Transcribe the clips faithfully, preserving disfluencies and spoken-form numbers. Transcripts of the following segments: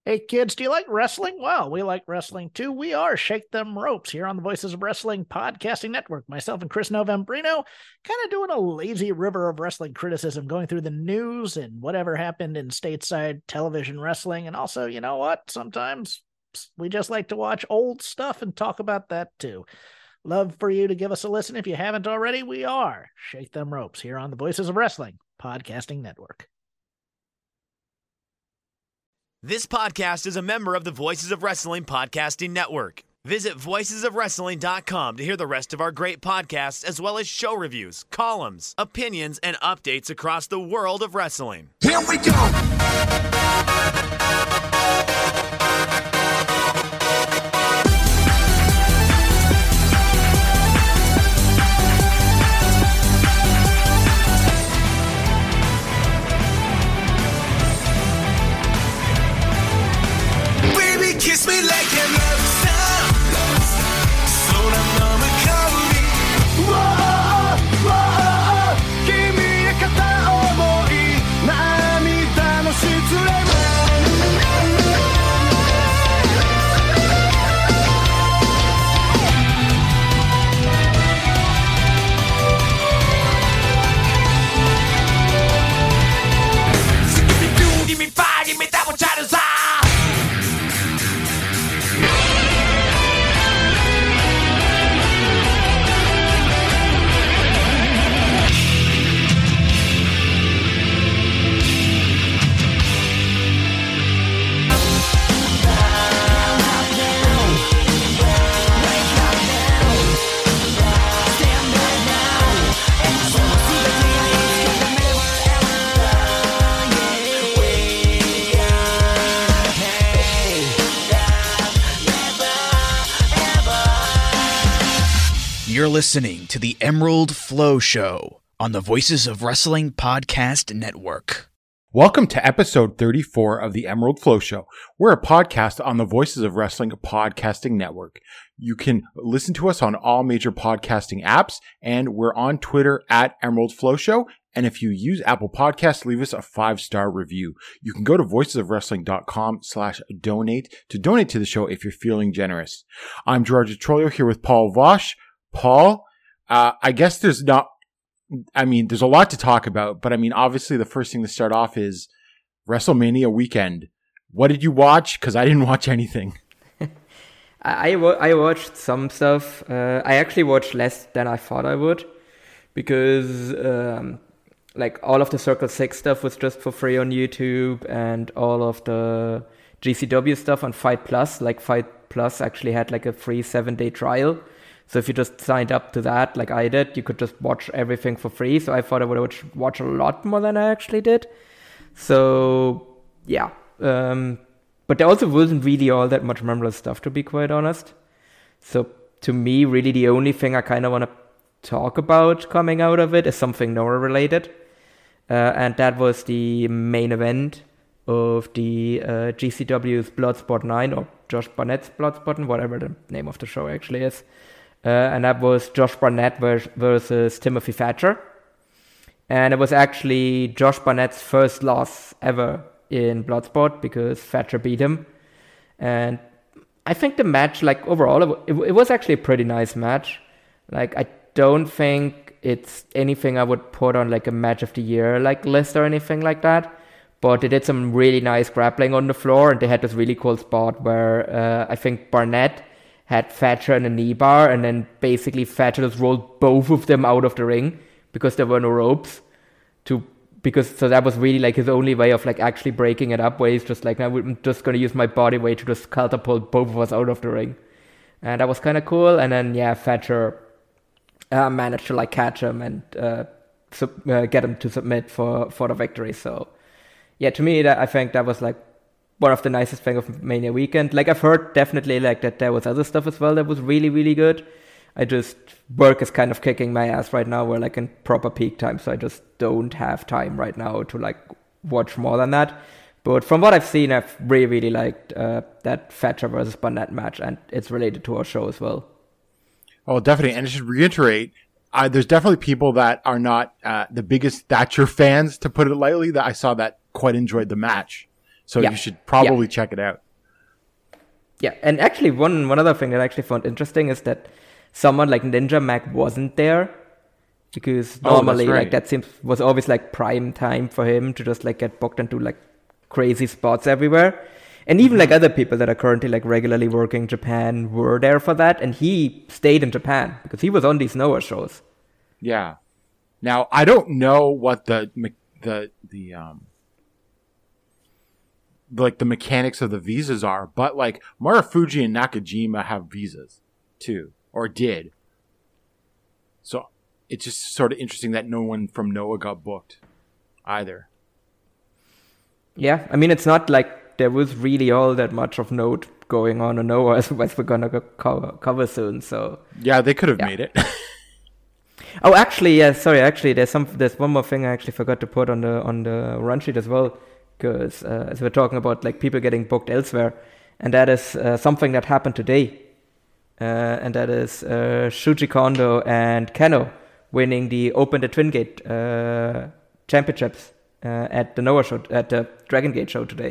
Hey kids, do you like wrestling? Well, we like wrestling too. We are Shake Them Ropes here on the Voices of Wrestling Podcasting Network. Myself and Chris Novembrino kind of doing a lazy river of wrestling criticism, going through the news and whatever happened in stateside television wrestling. And also, you know what? Sometimes we just like to watch old stuff and talk about that too. Love for you to give us a listen. If you haven't already, we are Shake Them Ropes here on the Voices of Wrestling Podcasting Network. This podcast is a member of the Voices of Wrestling Podcasting Network. Visit voices of wrestling dot com to hear the rest of our great podcasts, as well as show reviews, columns, opinions, and updates across the world of wrestling. Here we go! Kiss me like I'm love song. So I'm on a call. Whoa, whoa, kimi ga kata omoi, namida no shitsure mo. So give me two, give me five, give me double chatters. You're listening to the Emerald Flow Show on the Voices of Wrestling Podcast Network. Welcome to episode thirty-four of the Emerald Flow Show. We're a podcast on the Voices of Wrestling Podcasting Network. You can listen to us on all major podcasting apps, and we're on Twitter at Emerald Flow Show. And if you use Apple Podcasts, leave us a five-star review. You can go to voices of wrestling dot com slash donate to donate to the show if you're feeling generous. I'm George Trolio here with Paul Vosh. Paul, uh, I guess there's not, I mean, there's a lot to talk about, but I mean, obviously the first thing to start off is WrestleMania weekend. What did you watch? Because I didn't watch anything. I, I watched some stuff. Uh, I actually watched less than I thought I would, because um, like all of the Circle Six stuff was just for free on YouTube, and all of the G C W stuff on Fight Plus, like Fight Plus actually had like a free seven day trial. So if you just signed up to that, like I did, you could just watch everything for free. So I thought I would watch a lot more than I actually did. So, yeah. Um, but there also wasn't really all that much memorable stuff, to be quite honest. So to me, really the only thing I kind of want to talk about coming out of it is something Noah related. Uh, and that was the main event of the uh, G C W's Bloodsport nine, or Josh Barnett's Bloodsport, whatever the name of the show actually is. Uh, and that was Josh Barnett vers- versus Timothy Thatcher. And it was actually Josh Barnett's first loss ever in Bloodsport, because Thatcher beat him. And I think the match, like overall, it, w- it was actually a pretty nice match. Like, I don't think it's anything I would put on like a match of the year like list or anything like that. But they did some really nice grappling on the floor, and they had this really cool spot where uh, I think Barnett had Thatcher in a knee bar, and then basically Thatcher just rolled both of them out of the ring because there were no ropes. To because so that was really like his only way of like actually breaking it up, where he's just like, I'm just gonna use my body weight to just catapult both of us out of the ring, and that was kind of cool. And then yeah, Thatcher uh, managed to like catch him and uh, sub- uh, get him to submit for for the victory. So yeah, to me, that, I think that was like one of the nicest things of Mania weekend. Like, I've heard definitely like that there was other stuff as well that was really, really good. I just, work is kind of kicking my ass right now. We're like in proper peak time, so I just don't have time right now to like watch more than that. But from what I've seen, I've really, really liked uh, that Thatcher versus Barnett match, and it's related to our show as well. Oh, definitely. And I should reiterate, uh, there's definitely people that are not uh, the biggest Thatcher fans, to put it lightly, that I saw that quite enjoyed the match. So Yeah. you should probably Yeah. check it out. Yeah, and actually one one other thing that I actually found interesting is that someone like Ninja Mac wasn't there, because Oh, that's normally right. like that seems was always like prime time for him to just like get booked into like crazy spots everywhere. And even like other people that are currently like regularly working Japan were there for that, and he stayed in Japan because he was on these Noah shows. Yeah. Now I don't know what the me- the the um like the mechanics of the visas are, but like Marufuji and Nakajima have visas too, or did. So it's just sort of interesting that no one from Noah got booked either. Yeah, I mean, it's not like there was really all that much of note going on in Noah, as, as we're gonna go cover, cover soon. So, Yeah, they could have Yeah. made it. oh, actually, yeah, sorry, actually, there's some, there's one more thing I actually forgot to put on the on the run sheet as well, because uh, as we're talking about like people getting booked elsewhere, and that is uh, something that happened today, uh, and that is uh, Shuji Kondo and Keno winning the Open the Twin Gate uh, championships uh, at the Noah show, at the Dragon Gate show today.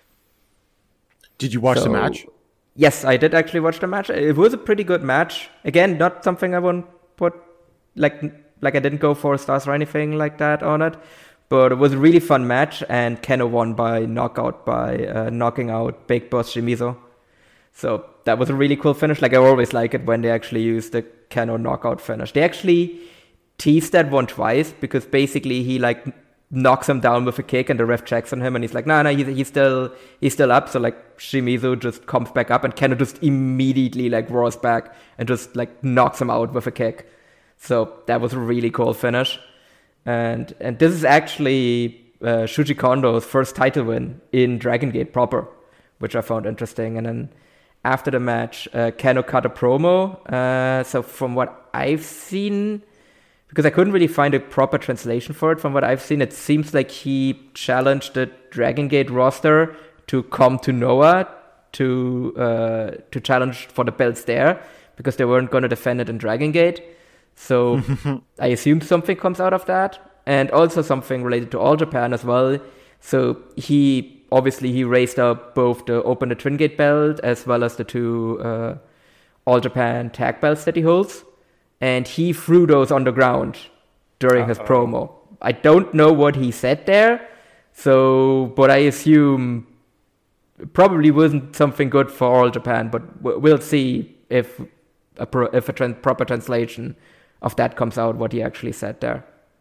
Did you watch the So- match? Yes, I did actually watch the match. It was a pretty good match. Again, not something I won't put like like I didn't go four stars or anything like that on it, but it was a really fun match. And Keno won by knockout by uh, knocking out Big Boss Shimizu. So that was a really cool finish. Like I always like it when they actually use the Keno knockout finish. They actually teased that one twice because basically he like knocks him down with a kick and the ref checks on him and he's like, no, no, he's, he's still he's still up. So like Shimizu just comes back up and Keno just immediately like roars back and just like knocks him out with a kick. So that was a really cool finish. And and this is actually uh, Shuji Kondo's first title win in Dragon Gate proper, which I found interesting. And then after the match, uh, Keno cut a promo. Uh, so from what I've seen, because I couldn't really find a proper translation for it, from what I've seen, it seems like he challenged the Dragon Gate roster to come to Noah to uh, to challenge for the belts there, because they weren't going to defend it in Dragon Gate. So I assume something comes out of that, and also something related to All Japan as well. So he obviously he raised up both the Open the Twin Gate belt as well as the two uh, All Japan tag belts that he holds, and he threw those on the ground during his promo. I don't know what he said there, so but I assume it probably wasn't something good for All Japan. But w- we'll see if a pro- if a tran- proper translation of that comes out, what he actually said there.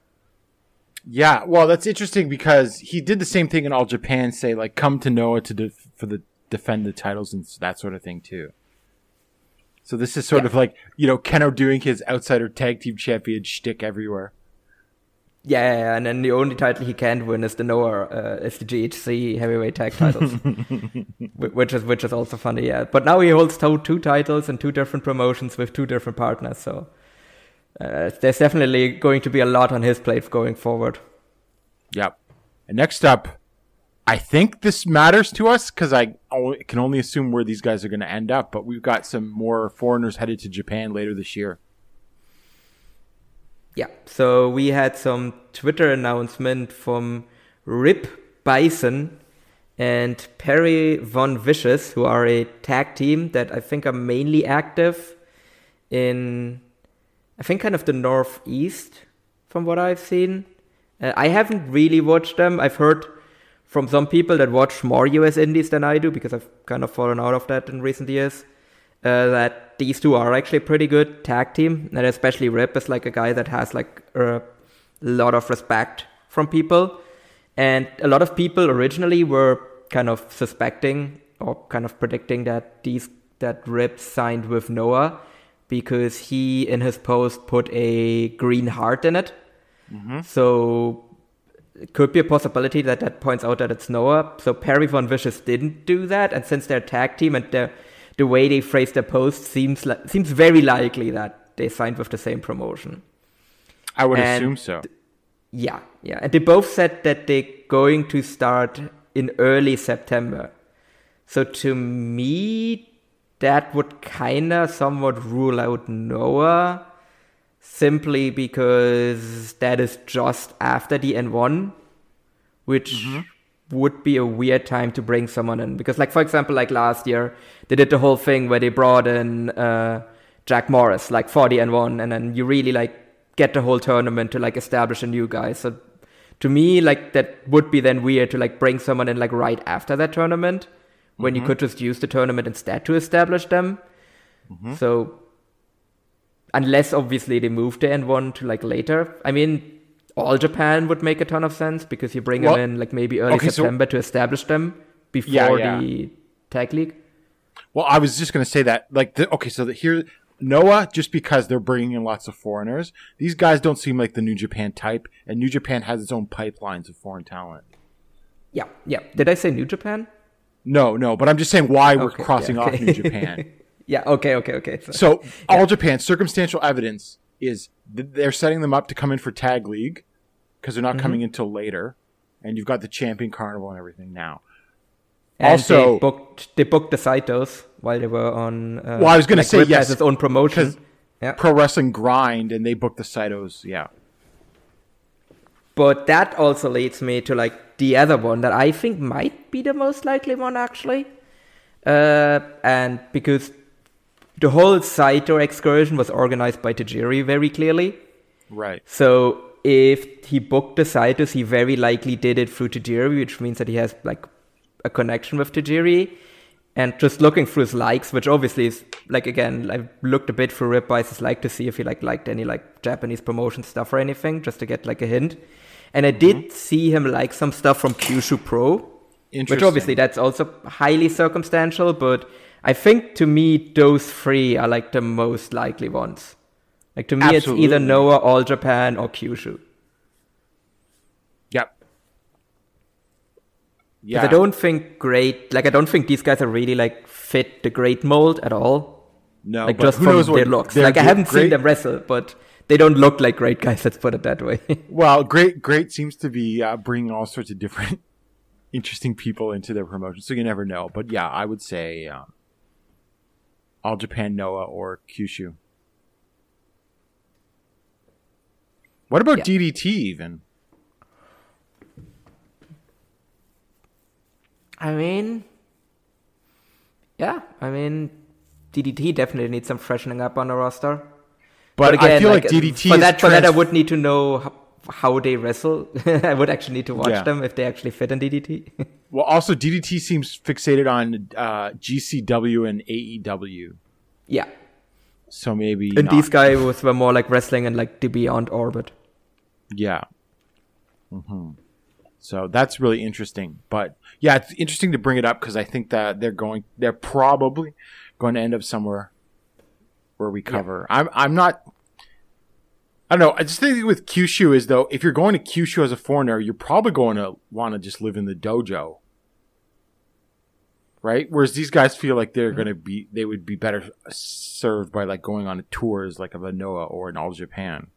Yeah, well, that's interesting because he did the same thing in All Japan, say like come to Noah to def- for the defend the titles and that sort of thing too. So this is sort Yeah. of like, you know, Keno doing his outsider tag team champion shtick everywhere. Yeah, yeah, yeah, and then the only title he can't win is the Noah, uh, is the G H C heavyweight tag titles, Wh- which is which is also funny. Yeah, but now he holds two, two titles and two different promotions with two different partners. So uh, there's definitely going to be a lot on his plate going forward. Yep. And next up, I think this matters to us because I o- can only assume where these guys are going to end up, but we've got some more foreigners headed to Japan later this year. Yeah, so we had some Twitter announcement from Rip Bison and Perry Von Vicious, who are a tag team that I think are mainly active in, I think, kind of the Northeast, from what I've seen. Uh, I haven't really watched them. I've heard from some people that watch more U S indies than I do, because I've kind of fallen out of that in recent years, uh, that these two are actually a pretty good tag team, and especially Rip is like a guy that has like a lot of respect from people. And a lot of people originally were kind of suspecting or kind of predicting that these that Rip signed with Noah because he in his post put a green heart in it. Mm-hmm. So it could be a possibility that that points out that it's Noah. So Perry Von Vicious didn't do that, and since they're a tag team and the the way they phrased their post seems like, seems very likely that they signed with the same promotion. I would And assume so. Yeah, yeah. And they both said that they're going to start in early September. So to me, that would kind of somewhat rule out Noah, simply because that is just after the N one, which would be a weird time to bring someone in. Because, like, for example, like last year, they did the whole thing where they brought in uh, Jack Morris, like forty and one, and then you really, like, get the whole tournament to, like, establish a new guy. So to me, like, that would be then weird to, like, bring someone in, like, right after that tournament, when mm-hmm. you could just use the tournament instead to establish them. Mm-hmm. So, unless, obviously, they move the N one to, like, later. I mean, All Japan would make a ton of sense, because you bring well, them in, like, maybe early okay, September so, to establish them before yeah, yeah. the Tag League. Well, I was just going to say that, like, the, okay, so the, here... Noah, just because they're bringing in lots of foreigners, these guys don't seem like the New Japan type, and New Japan has its own pipelines of foreign talent. Yeah, yeah. Did I say New Japan? No, no, but I'm just saying why we're okay, crossing yeah, okay. off New Japan. yeah, okay, okay, okay. So, so yeah. All Japan, circumstantial evidence is th- they're setting them up to come in for Tag League, because they're not mm-hmm. coming until later, and you've got the Champion Carnival and everything now. And also, they booked, they booked the Saitos while they were on. Uh, well, I was going like to say Rip yes, has its own promotion. Yeah. Pro Wrestling Grind, and they booked the Saitos. Yeah. But that also leads me to like the other one that I think might be the most likely one, actually, uh, and because the whole Saito excursion was organized by Tajiri very clearly. Right. So if he booked the Saitos, he very likely did it through Tajiri, which means that he has like a connection with Tajiri. And just looking through his likes, which obviously is like, again, I looked a bit through Rip Bice's like to see if he like liked any like Japanese promotion stuff or anything, just to get like a hint. And I did mm-hmm. see him like some stuff from Kyushu Pro, which obviously that's also highly circumstantial, but I think to me those three are like the most likely ones. Like to me Absolutely. It's either Noah, All Japan, or Kyushu. Yep. Yeah. I don't think great, like I don't think these guys are really like fit the great mold at all. No, like but just who from knows their what looks. Like I haven't great... seen them wrestle, but they don't look like great guys. Let's put it that way. Well, great, great seems to be uh, bringing all sorts of different, interesting people into their promotion. So you never know. But yeah, I would say um, All Japan, Noah, or Kyushu. What about yeah. D D T even? I mean, yeah, I mean, D D T definitely needs some freshening up on the roster. But, but again, I feel like, like D D T for that, trans- for that, I would need to know how, how they wrestle. I would actually need to watch yeah. them if they actually fit in D D T. Well, also D D T seems fixated on uh, G C W and A E W. Yeah. So maybe and not. These guys were more like wrestling in like the Beyond Orbit. Yeah. Mm-hmm. So that's really interesting. But yeah, it's interesting to bring it up because I think that they're going, they're probably going to end up somewhere where we cover. Yeah. I'm, I'm not, I don't know. I just think with Kyushu is though, if you're going to Kyushu as a foreigner, you're probably going to want to just live in the dojo. Right? Whereas these guys feel like they're mm-hmm. going to be, they would be better served by like going on tours like of a Noah or an All Japan.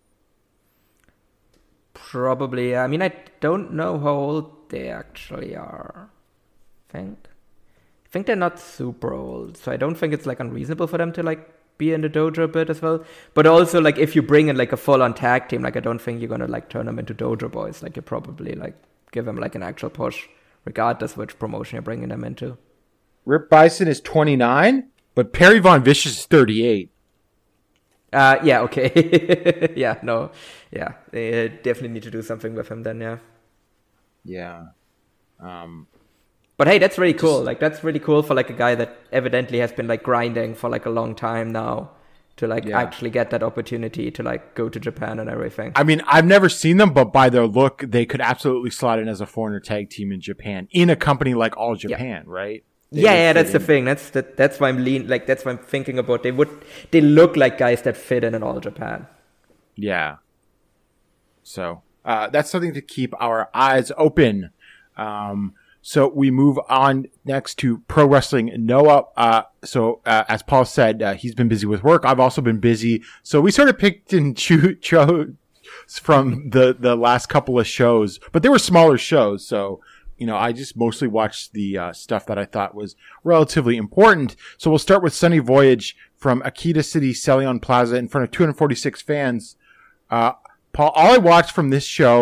Probably. I mean, I don't know how old they actually are. I think. I think they're not super old, so I don't think it's like unreasonable for them to like be in the dojo a bit as well. But also, like, if you bring in like a full-on tag team, like I don't think you're gonna like turn them into dojo boys. Like you probably like give them like an actual push, regardless which promotion you're bringing them into. Rip Bison is twenty-nine, but Perry Von Vicious is thirty-eight. Uh, yeah, okay. yeah, no. Yeah, they definitely need to do something with him then, yeah. Yeah. Um, but hey, that's really cool. Just, like, that's really cool for, like, a guy that evidently has been, like, grinding for, like, a long time now to, like, yeah. actually get that opportunity to, like, go to Japan and everything. I mean, I've never seen them, but by their look, they could absolutely slot in as a foreigner tag team in Japan, in a company like All Japan, yeah. right? They yeah, yeah, that's in. the thing. That's that. That's why I'm lean. Like that's why I'm thinking about. They would. They look like guys that fit in in All Japan. Yeah. So uh, that's something to keep our eyes open. Um, so we move on next to Pro Wrestling Noah. Uh, so uh, as Paul said, uh, he's been busy with work. I've also been busy. So we sort of picked and chose from the the last couple of shows, but they were smaller shows. So. You know, I just mostly watched the uh, stuff that I thought was relatively important. So we'll start with Sunny Voyage from Akita City, Celion Plaza in front of two hundred forty-six fans. Uh, Paul, all I watched from this show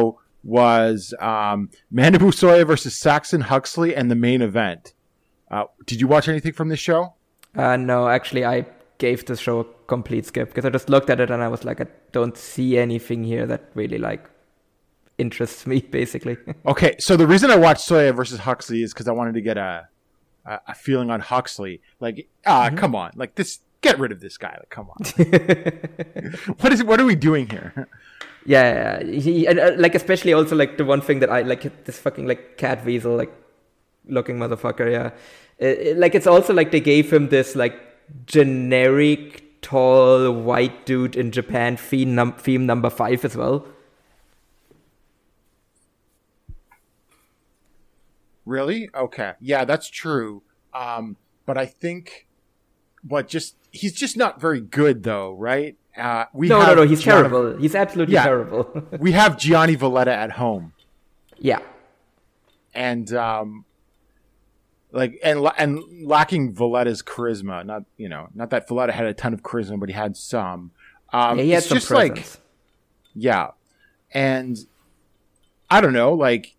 was um, Mandibu Soya versus Saxon Huxley and the main event. Uh, did you watch anything from this show? Uh, no, actually, I gave this show a complete skip because I just looked at it and I was like, I don't see anything here that really like interests me, basically. Okay, so the reason I watched Soya versus Huxley is because I wanted to get a a, a feeling on Huxley. Like, ah, mm-hmm. come on, like this. Get rid of this guy. Like, come on. what is? What are we doing here? Yeah, yeah. He and, uh, like especially also like the one thing that I like this fucking like cat weasel like looking motherfucker. Yeah, it, it, like it's also like they gave him this like generic tall white dude in Japan theme, num- theme number five as well. Really? Okay. Yeah, that's true. Um, but I think. But just he's just not very good, though, right? Uh, we no, have no, no. He's Gianni, terrible. He's absolutely yeah, terrible. We have Gianni Valletta at home. Yeah, and um, like and and lacking Valletta's charisma. Not you know, not that Valletta had a ton of charisma, but he had some. Um, yeah, he had it's some just presence. Like, yeah, and I don't know, like.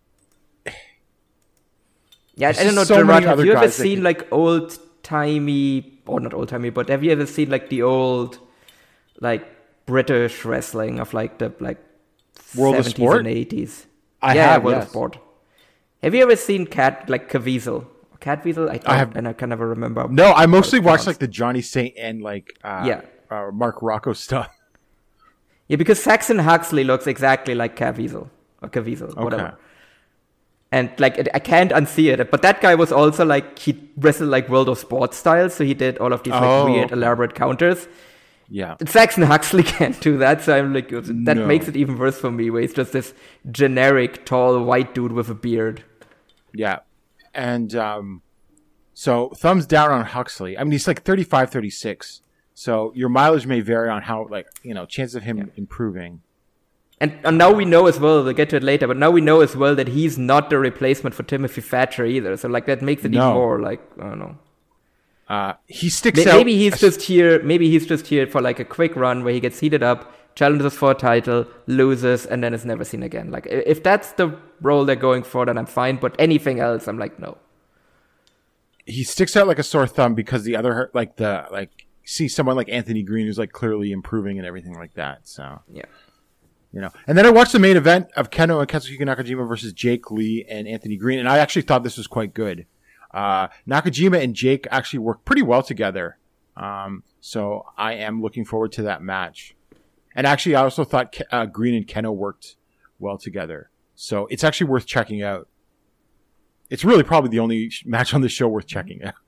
Yeah, I don't know, so Gerard. Have you ever seen can... like old timey? Or not old timey, but have you ever seen like the old, like British wrestling of like the like World of seventies Sport and eighties? I yeah, have, World yes. of Sport. Have you ever seen Cat like Caviezel? Catweasel? I, don't, I have, and I can never remember. No, I mostly watch like the Johnny Saint and like uh, yeah. uh, Mark Rocco stuff. Yeah, because Saxon Huxley looks exactly like Caviezel or Caviezel, Okay. whatever. And like it, I can't unsee it, but that guy was also like he wrestled like World of Sport style, so he did all of these like oh, weird, okay. elaborate counters. Yeah, and Saxon Huxley can't do that, so I'm like that no. makes it even worse for me. Where he's just this generic tall white dude with a beard. Yeah, and um, so thumbs down on Huxley. I mean, he's like thirty-five, thirty-six, so your mileage may vary on how like you know chance of him yeah. improving. And, and now we know as well, we'll get to it later, but now we know as well that he's not the replacement for Timothy Thatcher either. So like that makes it no. even more like, I don't know. Uh, he sticks maybe out. Maybe he's just here, maybe he's just here for like a quick run where he gets heated up, challenges for a title, loses, and then is never seen again. Like if that's the role they're going for, then I'm fine. But anything else, I'm like, no. He sticks out like a sore thumb because the other, like the, like, see someone like Anthony Green who's like clearly improving and everything like that. So, yeah. You know, and then I watched the main event of Keno and Katsuhiko Nakajima versus Jake Lee and Anthony Green, and I actually thought this was quite good. Uh, Nakajima and Jake actually work pretty well together, um, so I am looking forward to that match. And actually, I also thought uh, Green and Keno worked well together, so it's actually worth checking out. It's really probably the only match on the show worth checking out.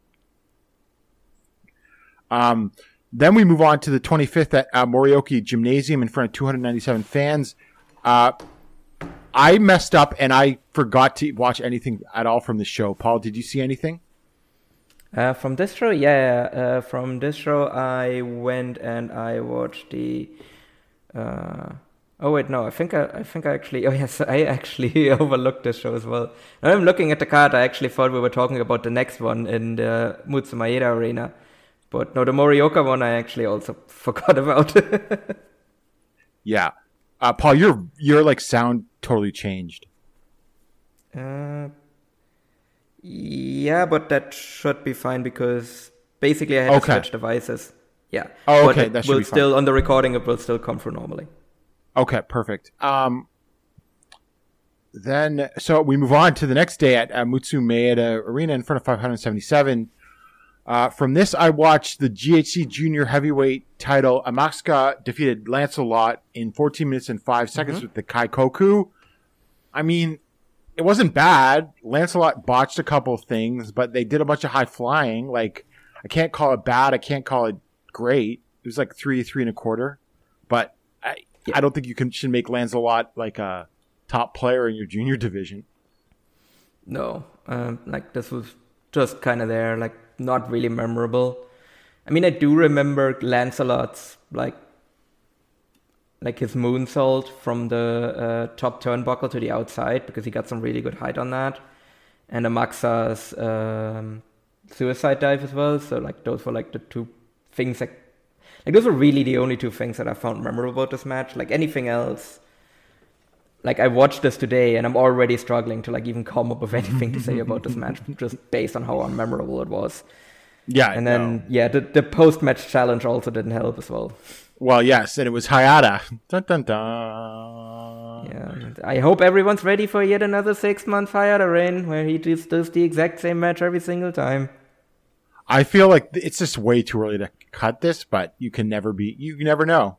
Um. Then we move on to the twenty-fifth at uh, Morioka Gymnasium in front of two hundred ninety-seven fans. Uh, I messed up and I forgot to watch anything at all from the show. Paul, did you see anything? Uh, from this show, yeah. Uh, from this show, I went and I watched the. Uh, oh wait, no. I think I, I think I actually. Oh yes, I actually overlooked this show as well. Now I'm looking at the card. I actually thought we were talking about the next one in the Mutsu Maeda Arena. But no, the Morioka one I actually also forgot about. Yeah. Uh, Paul, your your like sound totally changed. Uh, yeah, but that should be fine because basically I had okay. to switch devices. Yeah. Oh, but okay. it That should will be fine. still on the recording it will still come through normally. Okay, perfect. Um, then so we move on to the next day at uh, Mutsu Maeda Arena in front of five hundred seventy-seven. Uh, from this, I watched the G H C Junior Heavyweight title. Amasuka defeated Lancelot in fourteen minutes and five seconds mm-hmm. with the Kaikoku. I mean, it wasn't bad. Lancelot botched a couple things, but they did a bunch of high flying. Like, I can't call it bad. I can't call it great. It was like three, three and a quarter. But I, yeah. I don't think you can should make Lancelot like a top player in your junior division. No, um, like this was just kind of there, like not really memorable. I mean, I do remember Lancelot's like like his moonsault from the uh, top turnbuckle to the outside because he got some really good height on that, and Amaxa's um, suicide dive as well. So like those were like the two things that like those were really the only two things that I found memorable about this match. Like anything else, like I watched this today and I'm already struggling to like even come up with anything to say about this match just based on how unmemorable it was. Yeah, and then no. yeah, the the post match challenge also didn't help as well. Well, yes, and it was Hayata. Dun, dun, dun. Yeah, I hope everyone's ready for yet another six month Hayata reign where he just does the exact same match every single time. I feel like it's just way too early to cut this, but you can never be. You never know.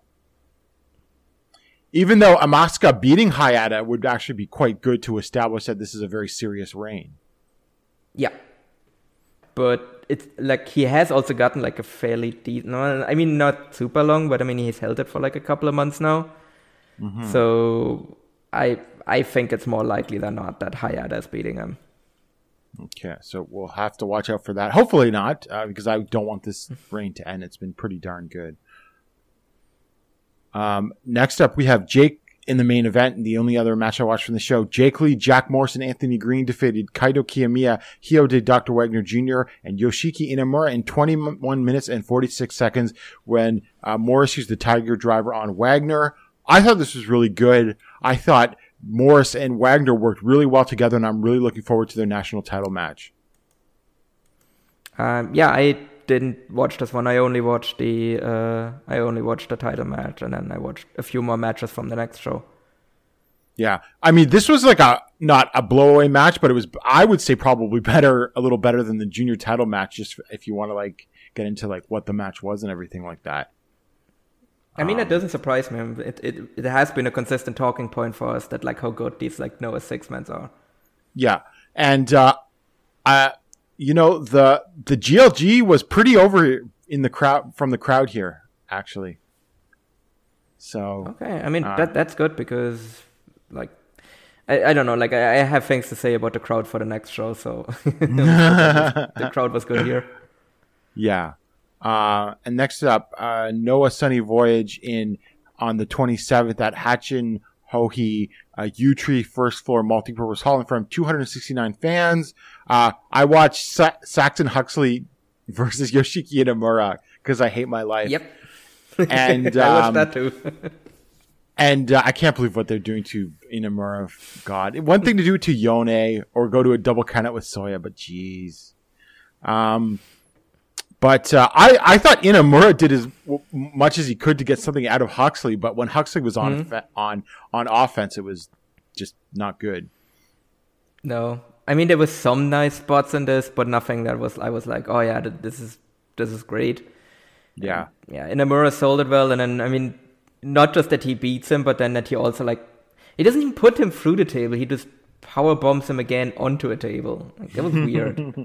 Even though Asuka beating Hayata would actually be quite good to establish that this is a very serious reign. Yeah. But it's like he has also gotten like a fairly deep, no, I mean, not super long, but I mean, he's held it for like a couple of months now. Mm-hmm. So I I think it's more likely than not that Hayata is beating him. Okay, so we'll have to watch out for that. Hopefully not, uh, because I don't want this reign to end. It's been pretty darn good. Um, next up, we have Jake in the main event, and the only other match I watched from the show. Jake Lee, Jack Morrison, Anthony Green defeated Kaito Kiyomiya, Hyo de Doctor Wagner Junior, and Yoshiki Inamura in twenty-one minutes and forty-six seconds when uh, Morris used the Tiger Driver on Wagner. I thought this was really good. I thought Morris and Wagner worked really well together, and I'm really looking forward to their national title match. Um, yeah, I didn't watch this one. I only watched the uh, I only watched the title match, and then I watched a few more matches from the next show. Yeah, I mean, this was like a not a blowaway match, but it was, I would say, probably better, a little better than the junior title match. Just if you want to like get into like what the match was and everything like that. I mean, um, it doesn't surprise me. It it it has been a consistent talking point for us that like how good these like Noah six mans are. Yeah, and uh, I. You know, the the G L G was pretty over in the crowd from the crowd here, actually. So okay, I mean uh, that that's good because, like, I, I don't know, like I, I have things to say about the crowd for the next show, so the crowd was good here. Yeah, uh, and next up, uh, Noah Sunny Voyage in on the twenty-seventh at Hatchin Hohi uh, U-Tree First Floor Multipurpose Hall in front of two hundred sixty-nine fans. Uh, I watched Sa- Saxon Huxley versus Yoshiki Inamura because I hate my life. Yep. And I watched um, that too. and uh, I can't believe what they're doing to Inamura. God, one thing to do to Yone or go to a double countout with Soya, but geez. Um, but uh, I I thought Inamura did as w- much as he could to get something out of Huxley, but when Huxley was on Mm-hmm. fe- on on offense, it was just not good. No, I mean there was some nice spots in this, but nothing that was I was like, oh yeah, th- this is this is great. Yeah, Yeah, Inamura sold it well, and then I mean, not just that he beats him, but then that he also like he doesn't even put him through the table. He just power bombs him again onto a table. Like, that was weird.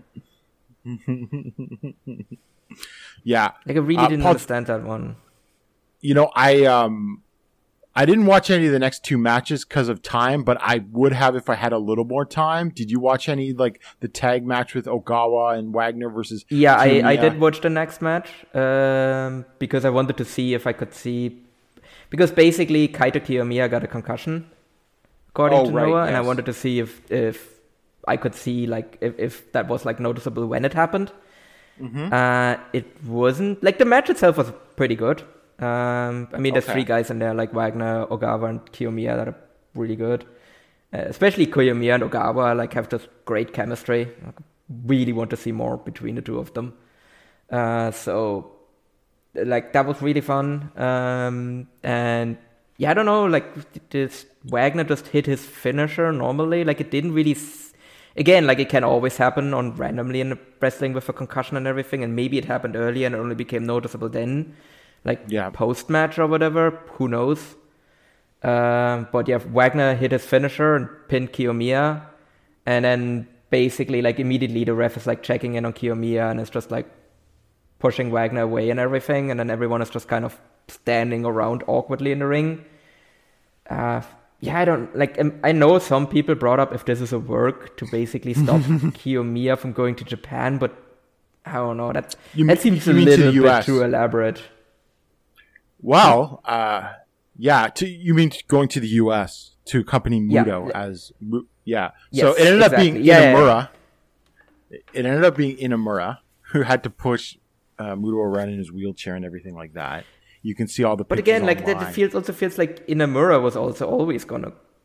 yeah. Like I really Uh, didn't Paul, understand that one. You know, I um, I didn't watch any of the next two matches because of time, but I would have if I had a little more time. Did you watch any like the tag match with Ogawa and Wagner versus? Yeah, I, I Kiyomiya? did watch the next match um, because I wanted to see if I could see because basically Kaito Kiyomiya got a concussion according Oh, to right, Noah, and I yes. wanted to see if if I could see like if, if that was like noticeable when it happened. Mm-hmm. Uh, it wasn't like the match itself was pretty good. Um, I mean, there's Okay. three guys in there like Wagner, Ogawa, and Kiyomiya that are really good. Uh, especially Kiyomiya and Ogawa like have just great chemistry. I really want to see more between the two of them. Uh, so like that was really fun. Um, and yeah, I don't know, like this Wagner just hit his finisher normally. Like it didn't really. S- Again, like it can always happen on randomly in wrestling with a concussion and everything, and maybe it happened early and it only became noticeable then, like Yeah. post match or whatever. Who knows? Um, but yeah, Wagner hit his finisher and pinned Kiyomiya, and then basically like immediately the ref is like checking in on Kiyomiya and it's just like pushing Wagner away and everything, and then everyone is just kind of standing around awkwardly in the ring. Uh, Yeah, I don't like. Um, I know some people brought up if this is a work to basically stop Kiyomiya from going to Japan, but I don't know. That You that mean- seems you a mean to little the U bit S? too elaborate. Well, uh, yeah. To you mean going to the U S to accompany Yeah. Muto as Mu- yeah. Yes, so it ended up exactly. being Yeah, yeah, Inamura. It ended up being Inamura who had to push uh, Muto around in his wheelchair and everything like that. You can see all the. But pictures again, like that online. feels also feels like Inamura was also always gonna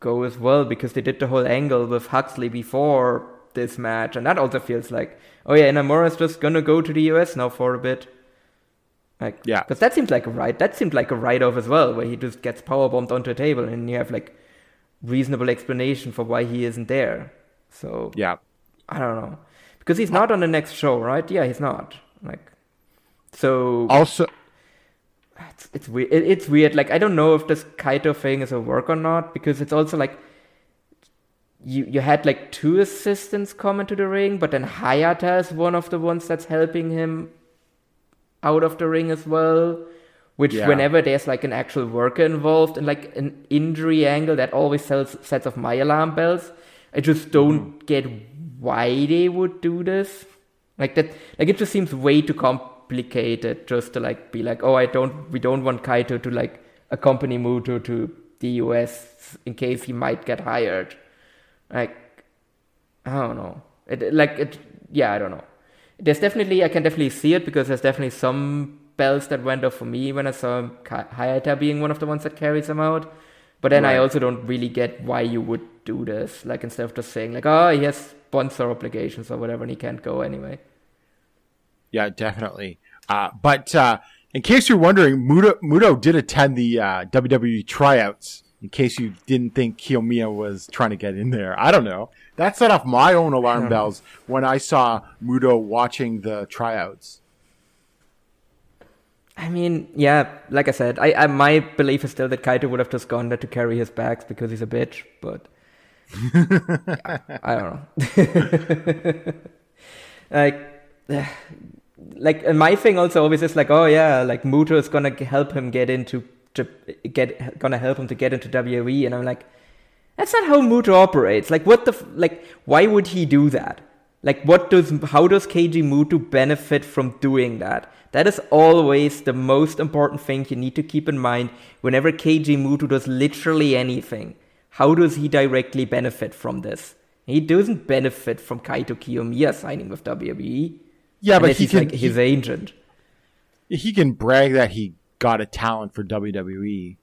go as well, because they did the whole angle with Huxley before this match, and that also feels like, oh yeah, Inamura's just gonna go to the U S now for a bit. Like, yeah, because that seemed like a right. That seemed like a write-off as well, where he just gets powerbombed onto a table, and you have like reasonable explanation for why he isn't there. So yeah, I don't know, because he's not on the next show, right? Yeah, he's not. Like, so also, it's it's weird. It, it's weird. Like, I don't know if this Kaito thing is a work or not, because it's also like you you had like two assistants come into the ring, but then Hayata is one of the ones that's helping him out of the ring as well, which yeah. whenever there's like an actual worker involved and like an injury angle, that always sells, sets off my alarm bells. I just don't mm. get why they would do this. Like that, like it just seems way too complicated just to like be like, oh, I don't, we don't want Kaito to like accompany Muto to the U S in case he might get hired. Like, I don't know. It like it, yeah, I don't know. There's definitely, I can definitely see it, because there's definitely some bells that went off for me when I saw Hayata being one of the ones that carries him out. But then right. I also don't really get why you would do this. Like, instead of just saying like, oh, he has sponsor obligations or whatever and he can't go anyway. Yeah, definitely. Uh, but uh, in case you're wondering, Muto, Muto did attend the uh, W W E tryouts, in case you didn't think Kiyomiya was trying to get in there. I don't know. That set off my own alarm bells when I saw Muto watching the tryouts. I mean, yeah, like I said, I, I my belief is still that Kaito would have just gone there to carry his bags because he's a bitch, but yeah, I don't know. like, like and my thing also always is like, oh yeah, like Muto is gonna help him get into to get gonna help him to get into W W E, and I'm like, that's not how Muto operates. Like, what the f- like? Why would he do that? Like, what does how does Keiji Muto benefit from doing that? That is always the most important thing you need to keep in mind whenever Keiji Muto does literally anything. How does he directly benefit from this? He doesn't benefit from Kaito Kiyomiya signing with W W E. Yeah, but he he's can, like his he, agent. He can brag that he got a talent for W W E.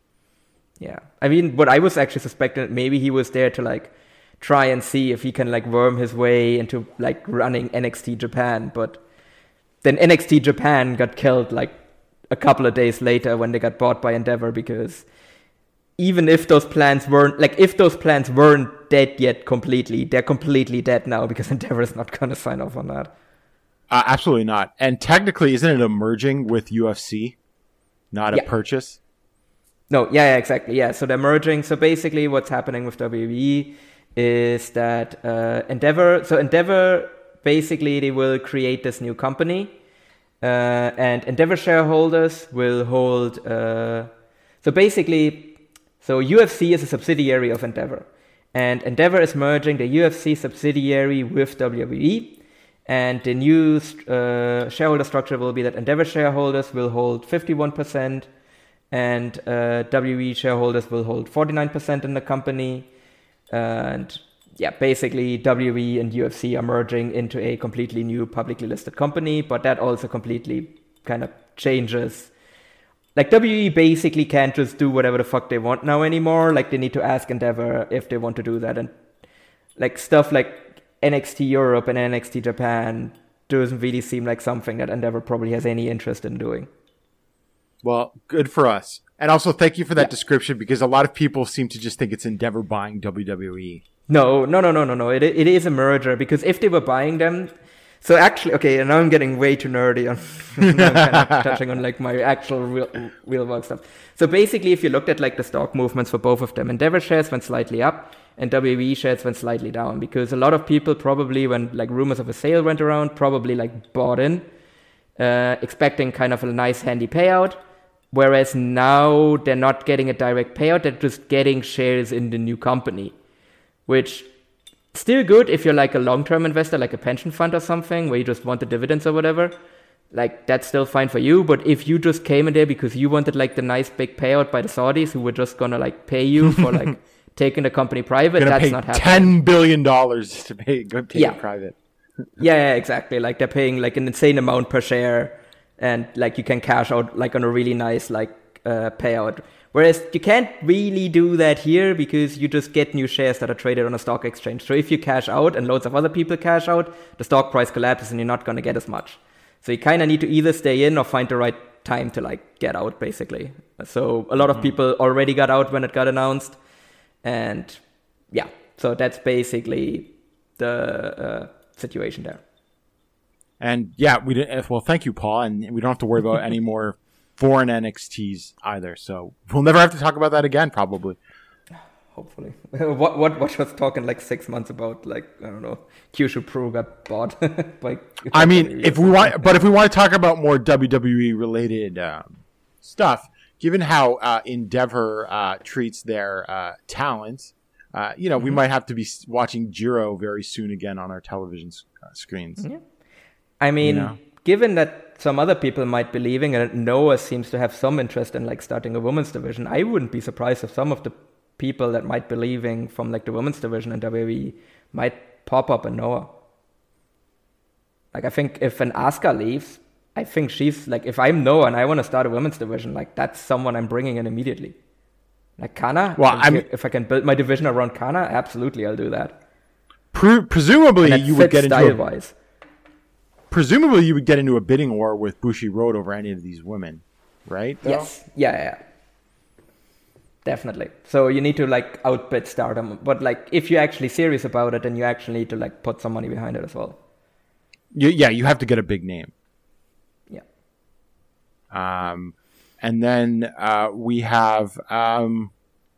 Yeah, I mean, what I was actually suspecting, maybe he was there to like try and see if he can like worm his way into like running N X T Japan, but then N X T Japan got killed like a couple of days later when they got bought by Endeavor, because even if those plans weren't like if those plans weren't dead yet completely, they're completely dead now, because Endeavor is not going to sign off on that. Uh, absolutely not. And technically, isn't it a merging with U F C, not a yeah. purchase? No, yeah, yeah, exactly. Yeah, so they're merging. So basically what's happening with W W E is that uh, Endeavor, so Endeavor, basically they will create this new company, uh, and Endeavor shareholders will hold, uh, so basically, so U F C is a subsidiary of Endeavor, and Endeavor is merging the U F C subsidiary with W W E, and the new uh, shareholder structure will be that Endeavor shareholders will hold fifty-one percent, and uh, W W E shareholders will hold forty-nine percent in the company. And yeah, basically W W E and U F C are merging into a completely new publicly listed company, but that also completely kind of changes. Like, W W E basically can't just do whatever the fuck they want now anymore. Like, they need to ask Endeavor if they want to do that. And like stuff like N X T Europe and N X T Japan doesn't really seem like something that Endeavor probably has any interest in doing. Well, good for us. And also, thank you for that yeah. description, because a lot of people seem to just think it's Endeavor buying W W E. No, no, no, no, no, no. It it is a merger, because if they were buying them, so actually, okay, and now I'm getting way too nerdy on now I'm kind of touching on like my actual real real work stuff. So basically, if you looked at like the stock movements for both of them, Endeavor shares went slightly up, and W W E shares went slightly down, because a lot of people probably, when like rumors of a sale went around, probably like bought in, uh, expecting kind of a nice handy payout. Whereas now they're not getting a direct payout, they're just getting shares in the new company, which still good if you're like a long-term investor, like a pension fund or something, where you just want the dividends or whatever. Like, that's still fine for you. But if you just came in there because you wanted like the nice big payout by the Saudis, who were just gonna like pay you for like taking the company private, Gonna that's pay not happening. ten billion dollars to pay, go take yeah. it private. yeah, yeah, exactly. Like, they're paying like an insane amount per share. And like you can cash out like on a really nice like uh, payout. Whereas you can't really do that here because you just get new shares that are traded on a stock exchange. So if you cash out and loads of other people cash out, the stock price collapses and you're not going to get as much. So you kind of need to either stay in or find the right time to like get out, basically. So a lot of people already got out when it got announced. And yeah, so that's basically the uh, situation there. And yeah, we didn't. Well, thank you, Paul. And we don't have to worry about any more foreign N X Ts either. So we'll never have to talk about that again, probably. Hopefully. what what what was talking like six months about, like, I don't know, Kyushu Pro got bought by. I mean, if we want, but if we want to talk about more W W E related um, stuff, given how uh, Endeavor uh, treats their uh, talent, uh, you know, mm-hmm. we might have to be watching Jiro very soon again on our television uh, screens. Yeah. I mean, you know? Given that some other people might be leaving and Noah seems to have some interest in like starting a women's division, I wouldn't be surprised if some of the people that might be leaving from like the women's division in W W E might pop up in Noah. Like, I think if an Asuka leaves, I think she's like, if I'm Noah and I want to start a women's division, like that's someone I'm bringing in immediately. Like Kana, well, I'm, if I can build my division around Kana, absolutely, I'll do that. Pre- presumably, you would get into style-wise. Presumably, you would get into a bidding war with Bushi Road over any of these women, right? Though? Yes. Yeah, yeah. Definitely. So you need to like outbid Stardom, but like if you're actually serious about it, then you actually need to like put some money behind it as well. You, yeah, you have to get a big name. Yeah. Um, and then uh, we have um,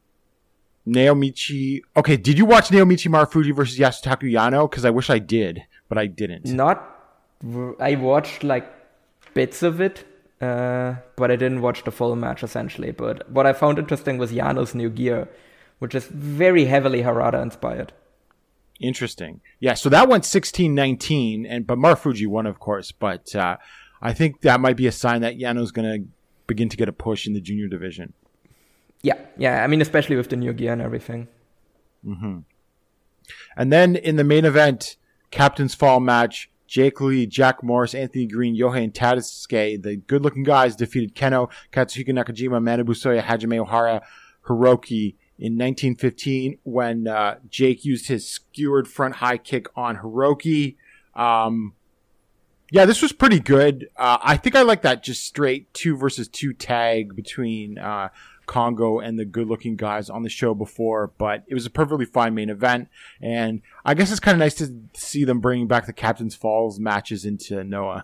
Naomichi. Okay, did you watch Naomichi Marufuji versus Yasutaka Yano? Because I wish I did, but I didn't. Not. I watched like bits of it, uh, but I didn't watch the full match essentially. But what I found interesting was Yano's new gear, which is very heavily Harada inspired. Interesting. Yeah, so that went sixteen nineteen, and but Marufuji won, of course. But uh, I think that might be a sign that Yano's going to begin to get a push in the junior division. Yeah, yeah. I mean, especially with the new gear and everything. Mm-hmm. And then in the main event, Captain's Fall match, Jake Lee, Jack Morris, Anthony Green, Yohei, and Tadasuke, the good-looking guys, defeated Keno, Katsuhiko Nakajima, Manabu Soya, Hajime Ohara, Hiroki in nineteen fifteen when uh, Jake used his skewered front high kick on Hiroki. Um, yeah, this was pretty good. Uh, I think I like that just straight two versus two tag between uh, Kongo and the good-looking guys on the show before, but it was a perfectly fine main event, and I guess it's kind of nice to see them bringing back the Captain's Falls matches into Noah.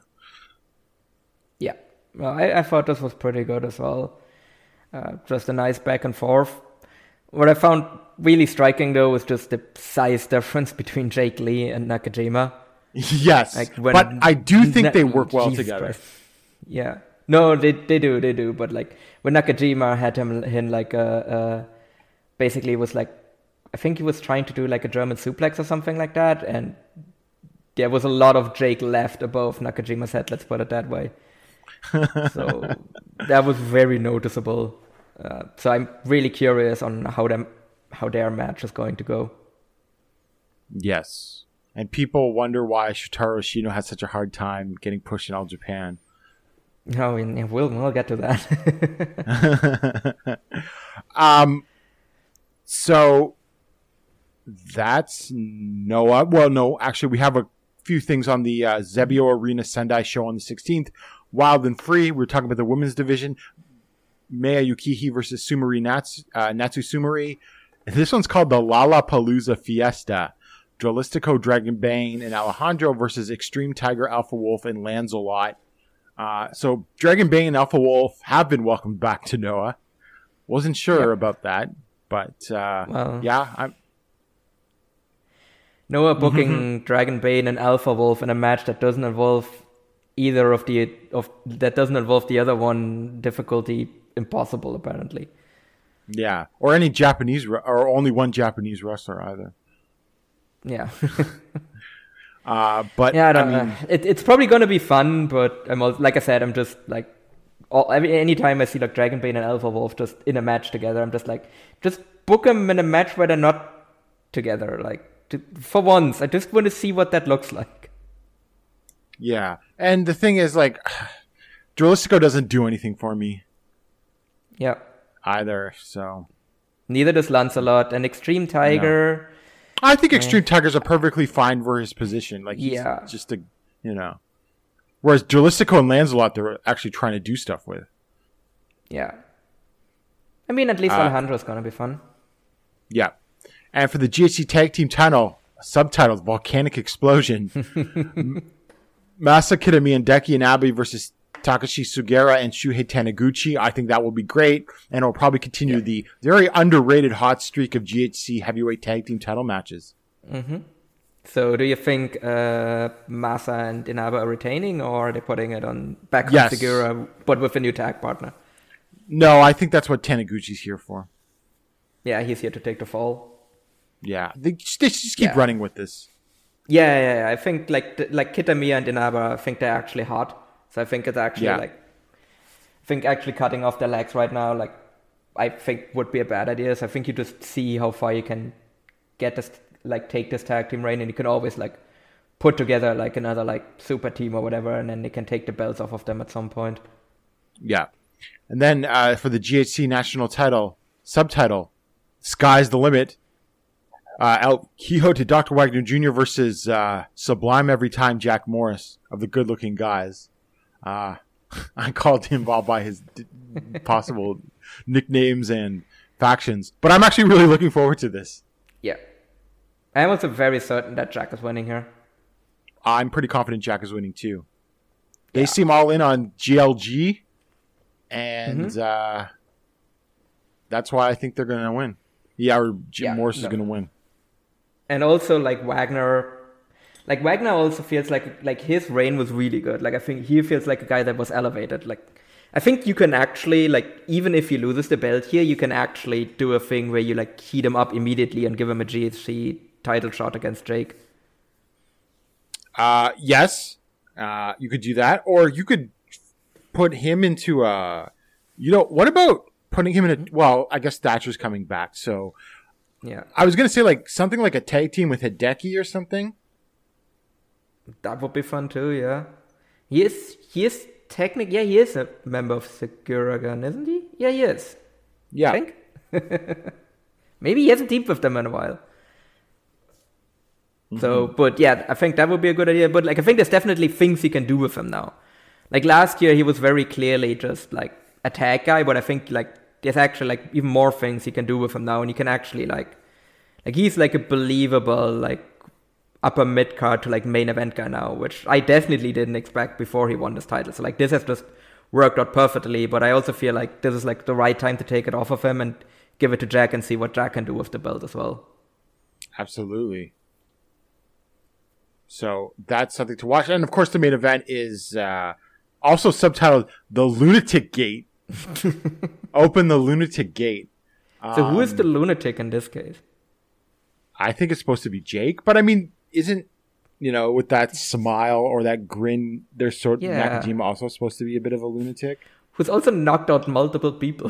Yeah, well, I, I thought this was pretty good as well. Uh, just a nice back and forth. What I found really striking, though, was just the size difference between Jake Lee and Nakajima. Yes, like when, but I do think Na- they work well Jesus together. Christ. Yeah. No, they they do, they do. But like when Nakajima had him in like a, uh, basically it was like, I think he was trying to do like a German suplex or something like that. And there was a lot of Jake left above Nakajima's head, let's put it that way. So that was very noticeable. Uh, so I'm really curious on how them how their match is going to go. Yes. And people wonder why Shotaro Ashino had such a hard time getting pushed in All Japan. No, we'll we'll get to that. um, so that's Noah. Well, no, actually, we have a few things on the uh, Zebio Arena Sendai show on the sixteenth. Wild and Free. We're talking about the women's division. Maya Yukihi versus Sumari Natsu, uh, Natsu Sumari. This one's called the Lollapalooza Fiesta. Dralistico, Dragon Bane, and Alejandro versus Extreme Tiger, Alpha Wolf, and Lancelot. Uh, so Dragon Bane and Alpha Wolf have been welcomed back to Noah. Wasn't sure yep. about that, but uh, well, yeah, I'm. Noah booking Dragon Bane and Alpha Wolf in a match that doesn't involve either of the of that doesn't involve the other one. Difficulty impossible, apparently. Yeah, or any Japanese or only one Japanese wrestler either. Yeah. uh, but yeah, I don't I mean, know. It, it's probably going to be fun, but I'm also, like I said, I'm just like, all, every anytime I see like Dragon Bane and Alpha Wolf just in a match together, I'm just like, just book them in a match where they're not together. Like to, for once, I just want to see what that looks like. Yeah, and the thing is, like, Dralistico doesn't do anything for me. Yeah. either. So neither does Lancelot. And Extreme Tiger. No. I think Extreme eh. Tigers are perfectly fine for his position. Like he's yeah. just a you know. Whereas Jalistico and Lancelot, they're actually trying to do stuff with. Yeah. I mean, at least uh, Alejandro's gonna be fun. Yeah. And for the G H C Tag Team title, subtitled Volcanic Explosion, Masa Kitami and Deki Inabe versus Takashi Sugiura and Shuhei Taniguchi. I think that will be great, and it will probably continue yeah. the very underrated hot streak of G H C heavyweight tag team title matches. Mm-hmm. So, do you think uh, Masa and Inabe are retaining, or are they putting it on back yes. on Sugiura, but with a new tag partner? No, I think that's what Taniguchi's here for. Yeah, he's here to take the fall. Yeah, they just, they just keep yeah. running with this. Yeah, yeah, yeah. I think like like Kitamiya and Inabe, I think they're actually hot. So I think it's actually yeah. like, I think actually cutting off their legs right now, like, I think would be a bad idea. So I think you just see how far you can get this, like, take this tag team reign, and you can always like put together like another like super team or whatever, and then they can take the belts off of them at some point. Yeah, and then uh, for the G H C national title, subtitle, Sky's the Limit. Uh, El Quijote Doctor Wagner Junior versus uh, Sublime Every Time Jack Morris of the Good Looking Guys. Uh, I called him all by his d- possible nicknames and factions, but I'm actually really looking forward to this. Yeah. I'm also very certain that Jack is winning here. I'm pretty confident Jack is winning too. They yeah. seem all in on G L G, and mm-hmm. uh, that's why I think they're going to win. Yeah, or Jim yeah, Morris no. is going to win. And also, like, Wagner, like, Wagner also feels like, like, his reign was really good. Like, I think he feels like a guy that was elevated. Like, I think you can actually, like, even if he loses the belt here, you can actually do a thing where you, like, heat him up immediately and give him a G H C title shot against Jake. Uh, yes, uh, you could do that. Or you could put him into a, you know, what about putting him in a, well, I guess Thatcher's coming back, so... Yeah, I was going to say like something like a tag team with Hideki or something. That would be fun too, yeah. He is, he is technically, yeah, he is a member of Seguragan, isn't he? Yeah, he is. Yeah. I think. Maybe he hasn't teamed with them in a while. Mm-hmm. So, but yeah, I think that would be a good idea. But like, I think there's definitely things he can do with him now. Like last year, he was very clearly just like a tag guy, but I think like, there's actually like even more things he can do with him now, and you can actually like, like he's like a believable like upper mid card to like main event guy now, which I definitely didn't expect before he won this title. So like this has just worked out perfectly, but I also feel like this is like the right time to take it off of him and give it to Jack and see what Jack can do with the belt as well. Absolutely. So that's something to watch, and of course the main event is uh, also subtitled "The Lunatic Gate." Open the Lunatic Gate. So um, who is the lunatic in this case? I think it's supposed to be Jake, but I mean, isn't, you know, with that smile or that grin, there's sort of yeah. Nakajima also supposed to be a bit of a lunatic? Who's also knocked out multiple people.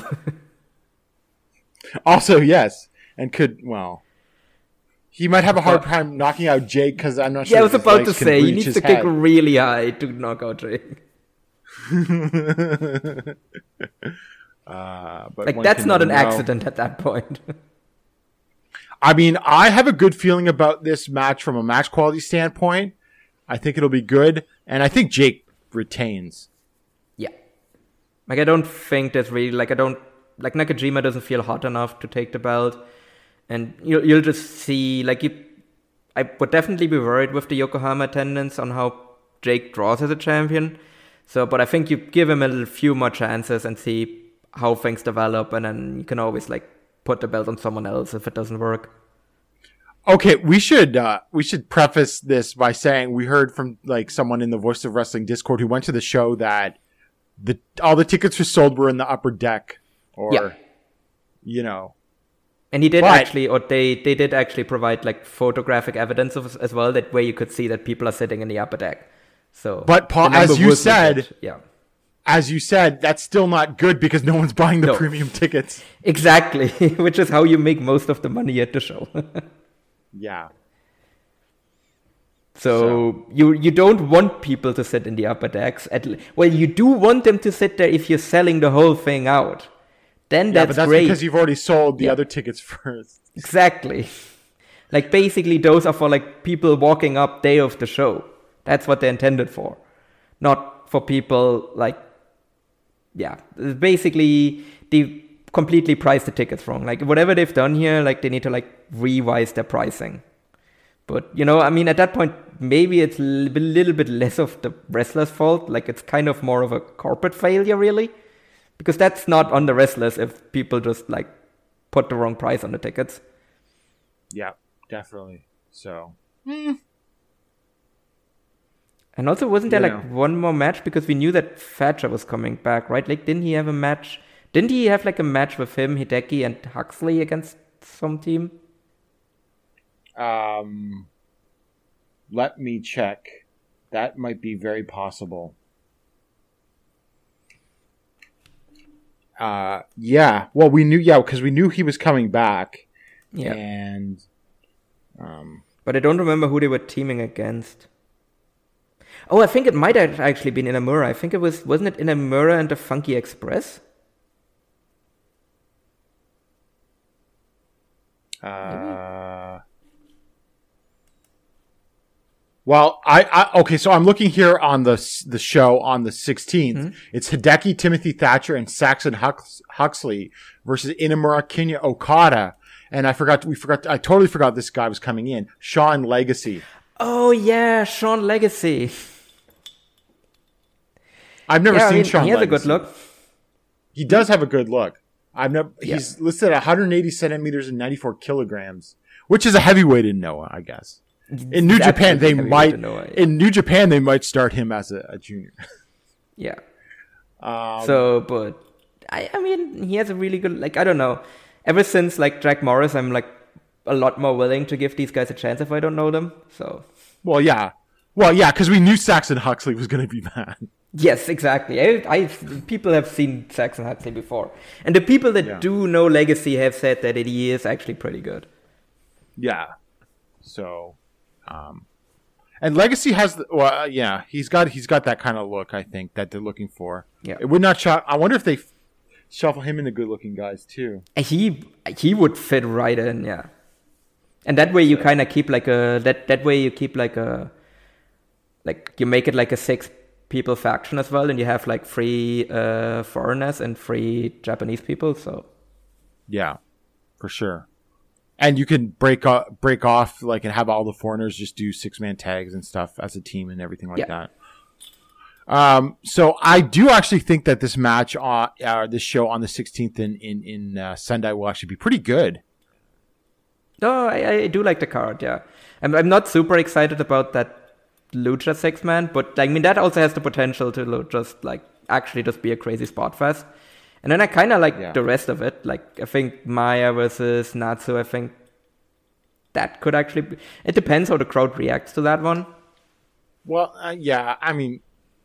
Also, yes. And could, well, he might have a hard time knocking out Jake because I'm not sure. Yeah, I was about to say, he needs to head. kick really high to knock out Jake. uh, but like that's not an know. accident at that point. I mean, I have a good feeling about this match from a match quality standpoint. I think it'll be good, and I think Jake retains. Yeah, like I don't think there's really like I don't like Nakajima doesn't feel hot enough to take the belt, and you'll you'll just see like you. I would definitely be worried with the Yokohama attendance on how Jake draws as a champion. So, but I think you give him a few more chances and see how things develop, and then you can always like put the belt on someone else if it doesn't work. Okay, we should uh, we should preface this by saying we heard from like someone in the Voice of Wrestling Discord who went to the show that the all the tickets were sold were in the upper deck, or yeah. you know. And he did but, actually, or they they did actually provide like photographic evidence of as well, that where you could see that people are sitting in the upper deck. So, but Paul, as you said, legit. yeah, as you said, that's still not good because no one's buying the no. premium tickets. Exactly, which is how you make most of the money at the show. Yeah. So, so you you don't want people to sit in the upper decks. At well, you do want them to sit there if you're selling the whole thing out. then Yeah, that's, but that's great. because you've already sold the Yeah. other tickets first. Exactly. Like basically those are for like people walking up day of the show. That's what they're intended for. Not for people like, yeah, basically they completely price the tickets wrong. Like whatever they've done here, like they need to like revise their pricing. But, you know, I mean, at that point, maybe it's a little bit less of the wrestler's fault. Like it's kind of more of a corporate failure, really. Because that's not on the wrestlers if people just like put the wrong price on the tickets. Yeah, definitely. So, And also, wasn't there Yeah. like one more match? Because we knew that Thatcher was coming back, right? Like, didn't he have a match? Didn't he have like a match with him, Hideki, and Huxley against some team? um, let me check. That might be very possible. Uh, yeah. Well, we knew, yeah, because we knew he was coming back. Yeah. And, um, But I don't remember who they were teaming against. Oh, I think it might have actually been Inamura. I think it was, wasn't it Inamura and the Funky Express? Uh, well, I, I okay. So I'm looking here on the s- the show on the sixteenth. Mm-hmm. It's Hideki, Timothy Thatcher, and Saxon Hux- Huxley versus Inamura, Kinya Okada. And I forgot. We forgot. I totally forgot this guy was coming in. Sean Legacy. Oh, yeah, Sean Legacy. I've never Yeah, I seen mean, Sean. he has Legacy. a good look. He does have a good look. I've never. Yeah. He's listed at one hundred eighty centimeters and ninety-four kilograms, which is a heavyweight in Noah, I guess. In New That's Japan, a they heavyweight might. in Noah, yeah. In New Japan, they might start him as a, a junior. Yeah. Um, So, but I, I mean, he has a really good, like, I don't know. Ever since, like, Jack Morris, I'm, like, a lot more willing to give these guys a chance if I don't know them. So, Well, yeah. Well, yeah, because we knew Saxon Huxley was going to be bad. yes, exactly. I, I, people have seen Saxon Huxley before. And the people that Yeah. do know Legacy have said that he is actually pretty good. Yeah. So, um, and Legacy has, the, well, uh, yeah, he's got he's got that kind of look. I think that they're looking for. Yeah. It would not shock. I wonder if they f- shuffle him into good-looking guys too. And He, he would fit right in, yeah. And that way you kind of keep like a, that, that way you keep like a, like you make it like a six people faction as well, and you have like three uh, foreigners and three Japanese people. So Yeah, for sure. And you can break off, break off, like, and have all the foreigners just do six man tags and stuff as a team and everything like Yeah. that. Um, so I do actually think that this match on uh, this show on the sixteenth in in in uh, Sendai will actually be pretty good. no, I, I do like the card. Yeah, I'm I'm not super excited about that Lucha six man, but I mean that also has the potential to lo- just like actually just be a crazy spot fest. And then I kind of like Yeah. the rest of it. Like I think Maya versus Natsu. I think that could actually. Be, it depends how the crowd reacts to that one. Well, uh, yeah, I mean,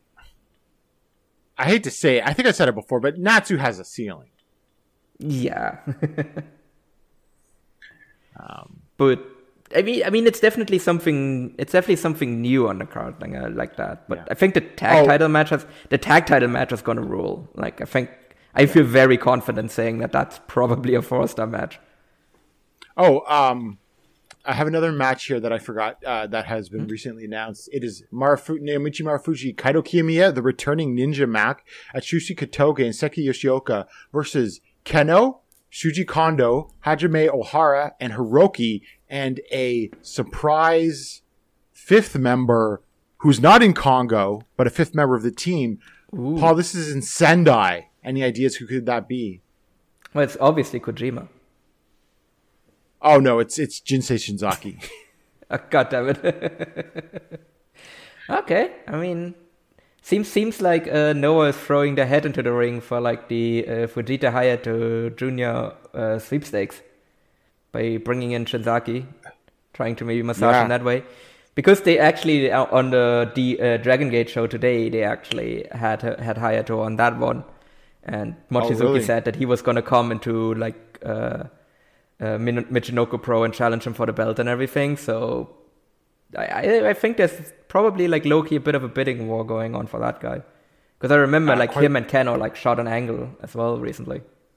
I hate to say it. I think I said it before, but Natsu has a ceiling. Yeah. Um, But I mean, I mean, it's definitely something. It's definitely something new on the card, like, uh, like that. But Yeah. I think the tag Oh. title match has the tag title match is gonna rule. Like I think I feel very confident saying that that's probably a four star match. oh, um, I have another match here that I forgot uh, that has been recently announced. It is Marufu- Naomichi Marufuji, Kaito Kiyomiya, the returning Ninja Mac, Atsushi Katoge, and Seki Yoshioka versus Keno, Shuji Kondo, Hajime Ohara, and Hiroki, and a surprise fifth member who's not in Congo, but a fifth member of the team. Paul, this is in Sendai. Any ideas who could that be? Well, it's obviously Kojima. Oh no, it's it's Jinsei Shinzaki. Oh, God damn it. Okay, I mean, seems seems like uh, Noah is throwing their head into the ring for like the uh, Fujita Hayato Junior uh, sweepstakes by bringing in Shinzaki, trying to maybe massage Yeah. him that way. Because they actually uh, on the the uh, Dragon Gate show today, they actually had had Hayato on that one, and Mochizuki really? said that he was gonna come into like uh, uh, Min- Michinoku Pro and challenge him for the belt and everything. So I, I, I think there's probably like low-key a bit of a bidding war going on for that guy. Because I remember Uh, like quite- him and Keno like shot an angle as well recently.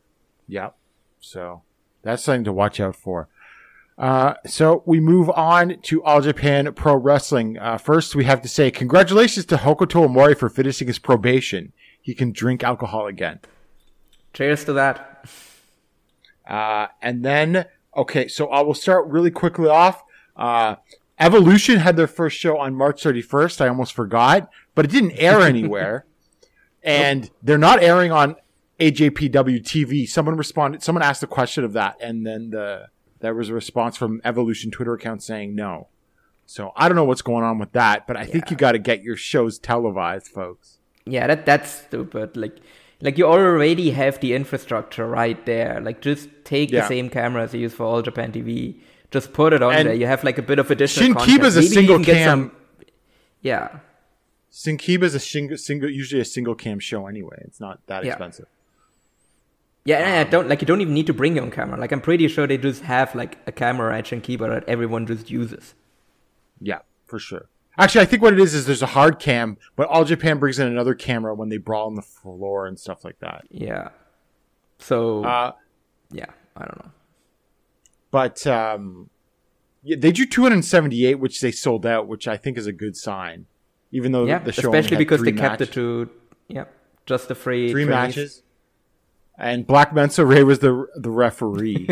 Yep. So that's something to watch out for. Uh, so we move on to All Japan Pro Wrestling. Uh, first, we have to say congratulations to Hokuto Omori for finishing his probation. He can drink alcohol again. Cheers to that. Uh, and then, okay, so I will start really quickly off. Uh, Evolution had their first show on March thirty-first. I almost forgot, but it didn't air anywhere. And they're not airing on A J P W T V. Someone responded, someone asked a question of that, and then the there was a response from Evolution Twitter account saying no. So I don't know what's going on with that, but I yeah. think you got to get your shows televised, folks. Yeah, that that's stupid. Like, like you already have the infrastructure right there. Like, just take yeah. the same cameras you use for All Japan T V. Just put it on and there. You have like a bit of additional content. Shinkiba's a Maybe single you can cam. Some, yeah. Shinkiba's a single, single, usually a single cam show anyway. It's not that yeah. expensive. Yeah, and um, I don't like you don't even need to bring your own camera. Like I'm pretty sure they just have like a camera at Shinkiba that everyone just uses. Yeah, for sure. Actually, I think what it is is there's a hard cam, but All Japan brings in another camera when they brawl on the floor and stuff like that. Yeah. So uh, yeah, I don't know. But um, yeah, they drew two hundred seventy-eight, which they sold out, which I think is a good sign. Even though yeah, the show especially because they matches. kept it to yeah, just the free three trays. matches. And Black Mensa Ray was the the referee.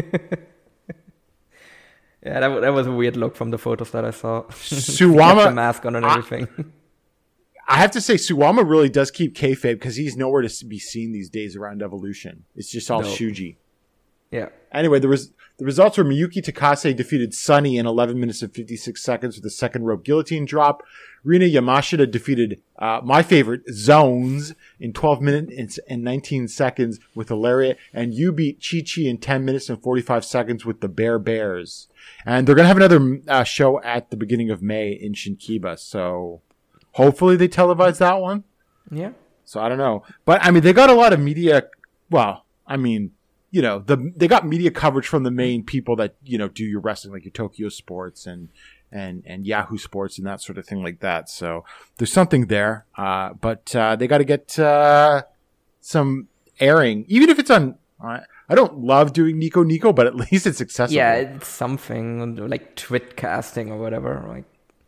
yeah, that, that was a weird look from the photos that I saw. Suwama, the mask on and everything. I, I have to say, Suwama really does keep kayfabe because he's nowhere to be seen these days around Evolution. It's just all no. Shuji. Yeah. Anyway, there was the results were Miyuki Takase defeated Sunny in eleven minutes and fifty-six seconds with a second rope guillotine drop. Rina Yamashita defeated uh, my favorite, Zones, in twelve minutes and nineteen seconds with a lariat. And you beat Chi-Chi in ten minutes and forty-five seconds with the Bear Bears. And they're going to have another uh, show at the beginning of May in Shinkiba. So hopefully they televise that one. Yeah. So I don't know. But, I mean, they got a lot of media. Well, I mean, you know, the they got media coverage from the main people that, you know, do your wrestling, like your Tokyo Sports and and and Yahoo Sports and that sort of thing like that. So there's something there. Uh, but uh, they got to get uh, some airing, even if it's on. Uh, I don't love doing Nico Nico, but at least it's accessible. Yeah, it's something like Twitcasting or whatever. Like,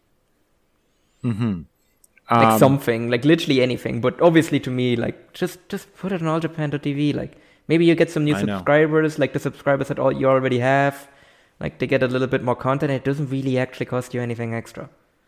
mm-hmm. like um, something, like literally anything. But obviously, to me, like just just put it on All Japan dot T V. Like maybe you get some new I subscribers, know. like the subscribers that all you already have. Like they get a little bit more content. It doesn't really actually cost you anything extra.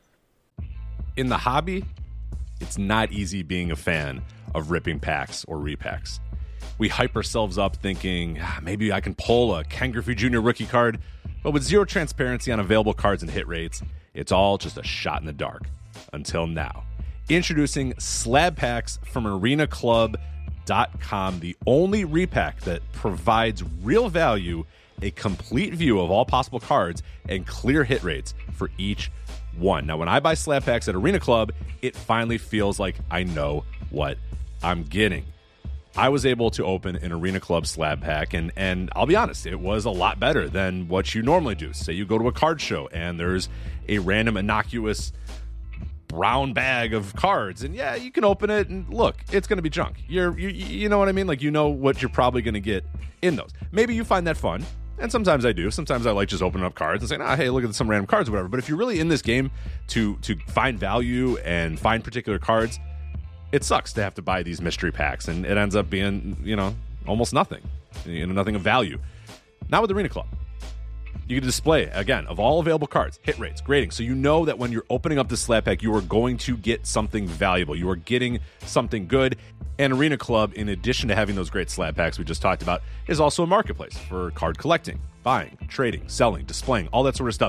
In the hobby, it's not easy being a fan of ripping packs or repacks. We hype ourselves up thinking, ah, maybe I can pull a Ken Griffey Junior rookie card, but with zero transparency on available cards and hit rates, it's all just a shot in the dark. Until now. Introducing Slab Packs from Arena Club dot com, the only repack that provides real value, a complete view of all possible cards, and clear hit rates for each one. Now, when I buy Slab Packs at Arena Club, it finally feels like I know what I'm getting. I was able to open an Arena Club slab pack, and, and I'll be honest, it was a lot better than what you normally do. Say you go to a card show, and there's a random innocuous brown bag of cards, and yeah, you can open it, and look, it's going to be junk. You're, you, you know what I mean? Like, you know what you're probably going to get in those. Maybe you find that fun, and sometimes I do. Sometimes I like just opening up cards and saying, ah, hey, look at some random cards or whatever. But if you're really in this game to to find value and find particular cards, it sucks to have to buy these mystery packs, and it ends up being, you know, almost nothing, you know, nothing of value. Not with Arena Club. You can display, again, of all available cards, hit rates, grading, so you know that when you're opening up the slab pack, you are going to get something valuable. You are getting something good. And Arena Club, in addition to having those great slab packs we just talked about, is also a marketplace for card collecting, buying, trading, selling, displaying, all that sort of stuff.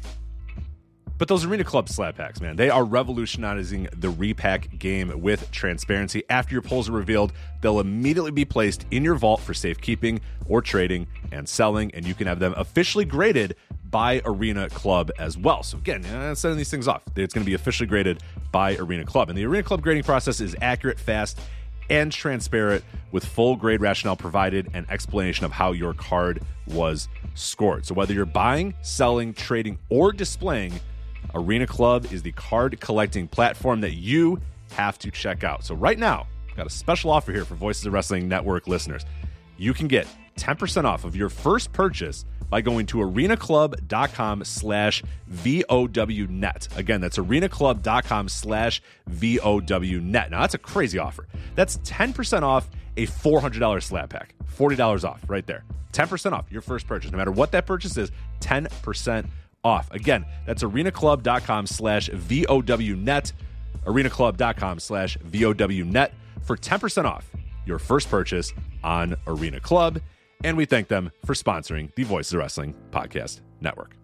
But those Arena Club slab packs, man, they are revolutionizing the repack game with transparency. After your pulls are revealed, they'll immediately be placed in your vault for safekeeping or trading and selling, and you can have them officially graded by Arena Club as well. So again, uh, sending these things off, it's going to be officially graded by Arena Club. And the Arena Club grading process is accurate, fast, and transparent, with full grade rationale provided and explanation of how your card was scored. So whether you're buying, selling, trading, or displaying, Arena Club is the card collecting platform that you have to check out. So right now, I've got a special offer here for Voices of Wrestling Network listeners. you can get ten percent off of your first purchase by going to arenaclub.com slash VOWnet. Again, that's arenaclub.com slash VOWnet. Now, that's a crazy offer. That's ten percent off a four hundred dollars slab pack. forty dollars off right there. ten percent off your first purchase. No matter what that purchase is, ten percent off. Again, that's arenaclub.com slash VOWnet. arenaclub.com slash VOWnet for ten percent off your first purchase on Arena Club. And we thank them for sponsoring the Voices of Wrestling Podcast Network.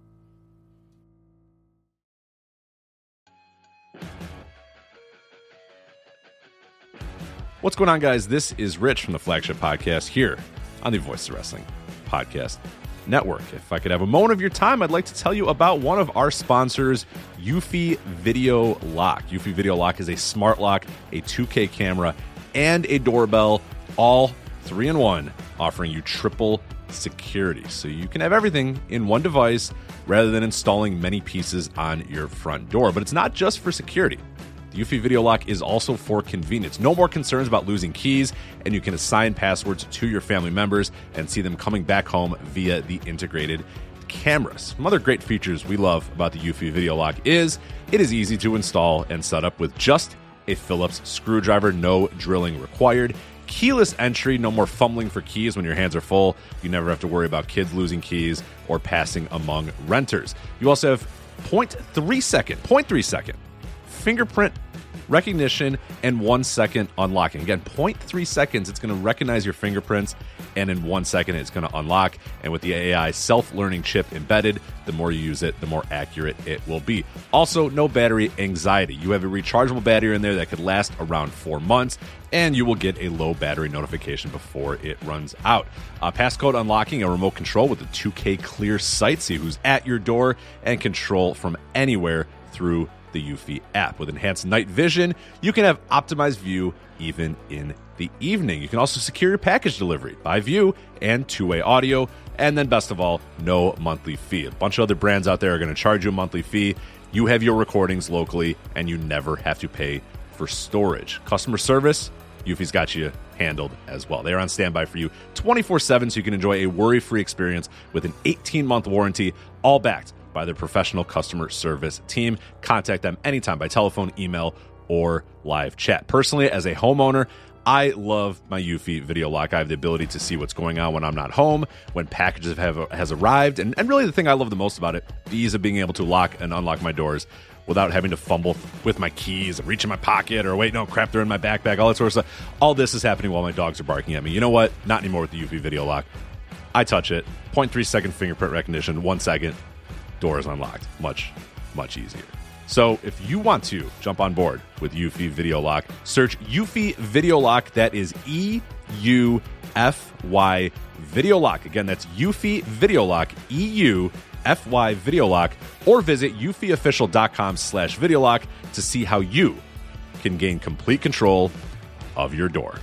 What's going on, guys? This is Rich from the Flagship Podcast here on the Voices of Wrestling Podcast Network. If I could have a moment of your time, I'd like to tell you about one of our sponsors, Eufy Video Lock. Eufy Video Lock is a smart lock, a two K camera, and a doorbell, all three in one, offering you triple security. So you can have everything in one device rather than installing many pieces on your front door. But it's not just for security. The Eufy Video Lock is also for convenience. No more concerns about losing keys, and you can assign passwords to your family members and see them coming back home via the integrated cameras. Some other great features we love about the Eufy Video Lock is it is easy to install and set up with just a Phillips screwdriver, no drilling required. Keyless entry, no more fumbling for keys when your hands are full. You never have to worry about kids losing keys or passing among renters. You also have zero point three second, zero point three second fingerprint recognition and one second unlocking. Again, zero point three seconds, it's going to recognize your fingerprints, and in one second, it's going to unlock. And with the A I self-learning chip embedded, the more you use it, the more accurate it will be. Also, no battery anxiety. You have a rechargeable battery in there that could last around four months, and you will get a low battery notification before it runs out. Uh, passcode unlocking, a remote control with a two K clear sight, see who's at your door, and control from anywhere through the Eufy app. With enhanced night vision, you can have optimized view even in the evening. You can also secure your package delivery by view and two-way audio. And then best of all, no monthly fee. A bunch of other brands out there are going to charge you a monthly fee. You have your recordings locally, and you never have to pay for storage. Customer service, Eufy's got you handled as well. They are on standby for you twenty-four seven, so you can enjoy a worry-free experience with an eighteen-month warranty, all backed by their professional customer service team. Contact them anytime by telephone, email, or live chat. Personally, as a homeowner, I love my Eufy Video Lock. I have the ability to see what's going on when I'm not home, when packages have has arrived, and, and really the thing I love the most about it, the ease of being able to lock and unlock my doors without having to fumble with my keys and reach in my pocket or wait, no, crap, they're in my backpack, all that sort of stuff. All this is happening while my dogs are barking at me. You know what? Not anymore with the Eufy Video Lock. I touch it, zero point three second fingerprint recognition, one second, door is unlocked. Much, much easier. So if you want to jump on board with Eufy Video Lock, search Eufy Video Lock. That is E U F Y Video Lock. Again, that's Eufy Video Lock, E U F Y Video Lock, or visit eufyofficial.com slash video lock to see how you can gain complete control of your door.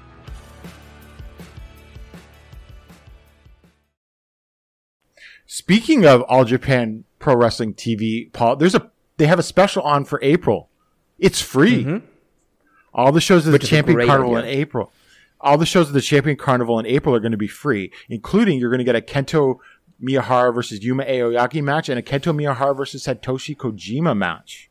Speaking of All Japan Pro Wrestling T V, Paul, there's a they have a special on for April. It's free. Mm-hmm. All the shows of the Champion Carnival idea. in April. All the shows of the Champion Carnival in April are going to be free, including you're going to get a Kento Miyahara versus Yuma Aoyagi match and a Kento Miyahara versus Satoshi Kojima match.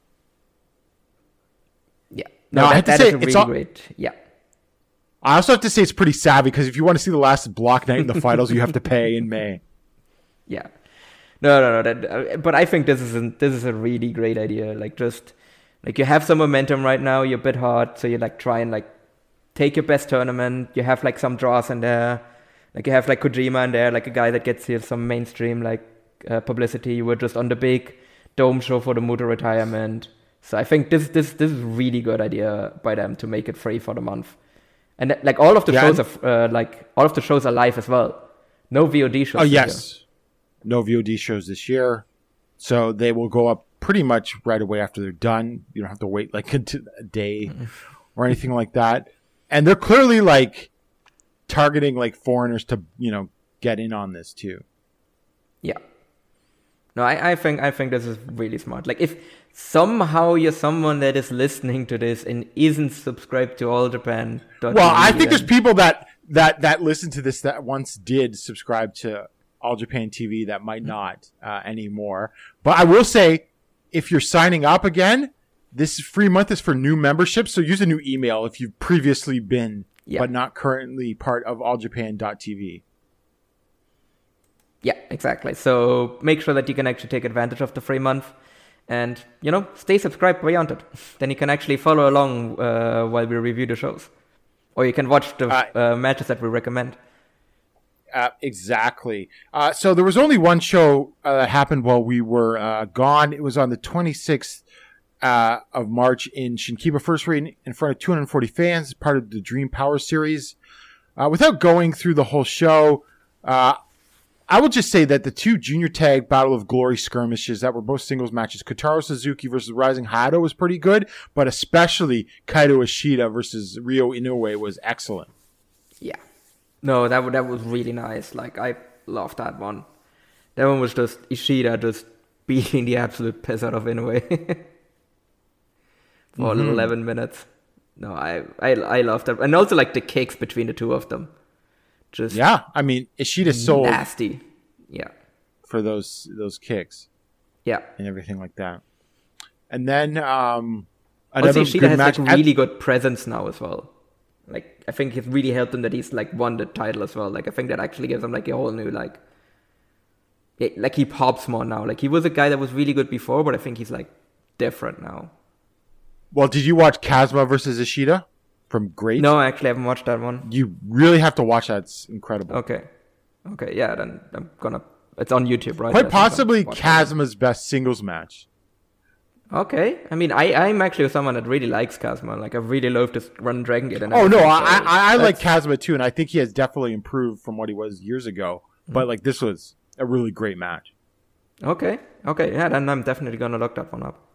Yeah. No, now, that, I have to that say, is a really all, great. Yeah. I also have to say it's pretty savvy because if you want to see the last block night in the finals, you have to pay in May. Yeah. No, no, no. That, uh, but I think this is a, this is a really great idea. Like, just like you have some momentum right now. You're a bit hot, so you like try and like take your best tournament. You have like some draws in there. Like you have like Kojima in there, like a guy that gets you some mainstream like uh, publicity. You were just on the big dome show for the Muto retirement. So I think this this this is a really good idea by them to make it free for the month. And like all of the yeah, shows are uh, like all of the shows are live as well. No V O D shows. Oh yes. Year. No V O D shows this year, so they will go up pretty much right away after they're done. You don't have to wait like a, t- a day mm-hmm. or anything like that. And they're clearly like targeting like foreigners to, you know, get in on this too. Yeah. No, I, I think I think this is really smart. Like if somehow you're someone that is listening to this and isn't subscribed to All Japan. Well, I think there's people that that that listen to this that once did subscribe to All Japan T V that might not uh, anymore. But I will say, if you're signing up again, this free month is for new memberships. So use a new email if you've previously been, Yeah. but not currently part of all japan dot t v. Yeah, exactly. So make sure that you can actually take advantage of the free month and, you know, stay subscribed beyond it. Then you can actually follow along uh, while we review the shows. Or you can watch the uh, uh, matches that we recommend. Uh, exactly. Uh, so there was only one show uh, that happened while we were uh, gone. It was on the twenty-sixth uh, of March in Shinkiba First Rate in front of two hundred forty fans, part of the Dream Power Series. Uh, without going through the whole show, uh, I will just say that the two junior tag Battle of Glory skirmishes that were both singles matches, Kotaro Suzuki versus Rising Hayato was pretty good, but especially Kaito Ishida versus Ryo Inoue was excellent. Yeah. No, that that was really nice. Like, I loved that one. That one was just Ishida just beating the absolute piss out of Inoue for mm-hmm. a little eleven minutes. No, I, I I loved that. And also, like, the kicks between the two of them. Just yeah, I mean, Ishida sold nasty. Yeah. For those those kicks. Yeah. And everything like that. And then um another also, Ishida good has match. like really good presence now as well. Like, I think it's really helped him that he's like won the title as well. Like, I think that actually gives him like a whole new like, it, like he pops more now. Like, he was a guy that was really good before, but I think he's like different now. Well, did you watch Kazuma versus Ishida from Great? No, I actually haven't watched that one. You really have to watch that. It's incredible. Okay, okay, yeah. Then I'm gonna. It's on YouTube, right? Quite possibly Kazuma's best singles match. Okay, I mean, I, I'm actually someone that really likes Kazuma. Like, I really love this Run Dragon Gate. And oh, no, so I, I, I like Kazuma too, and I think he has definitely improved from what he was years ago. Mm-hmm. But, like, this was a really great match. Okay, okay, yeah, then I'm definitely going to look that one up.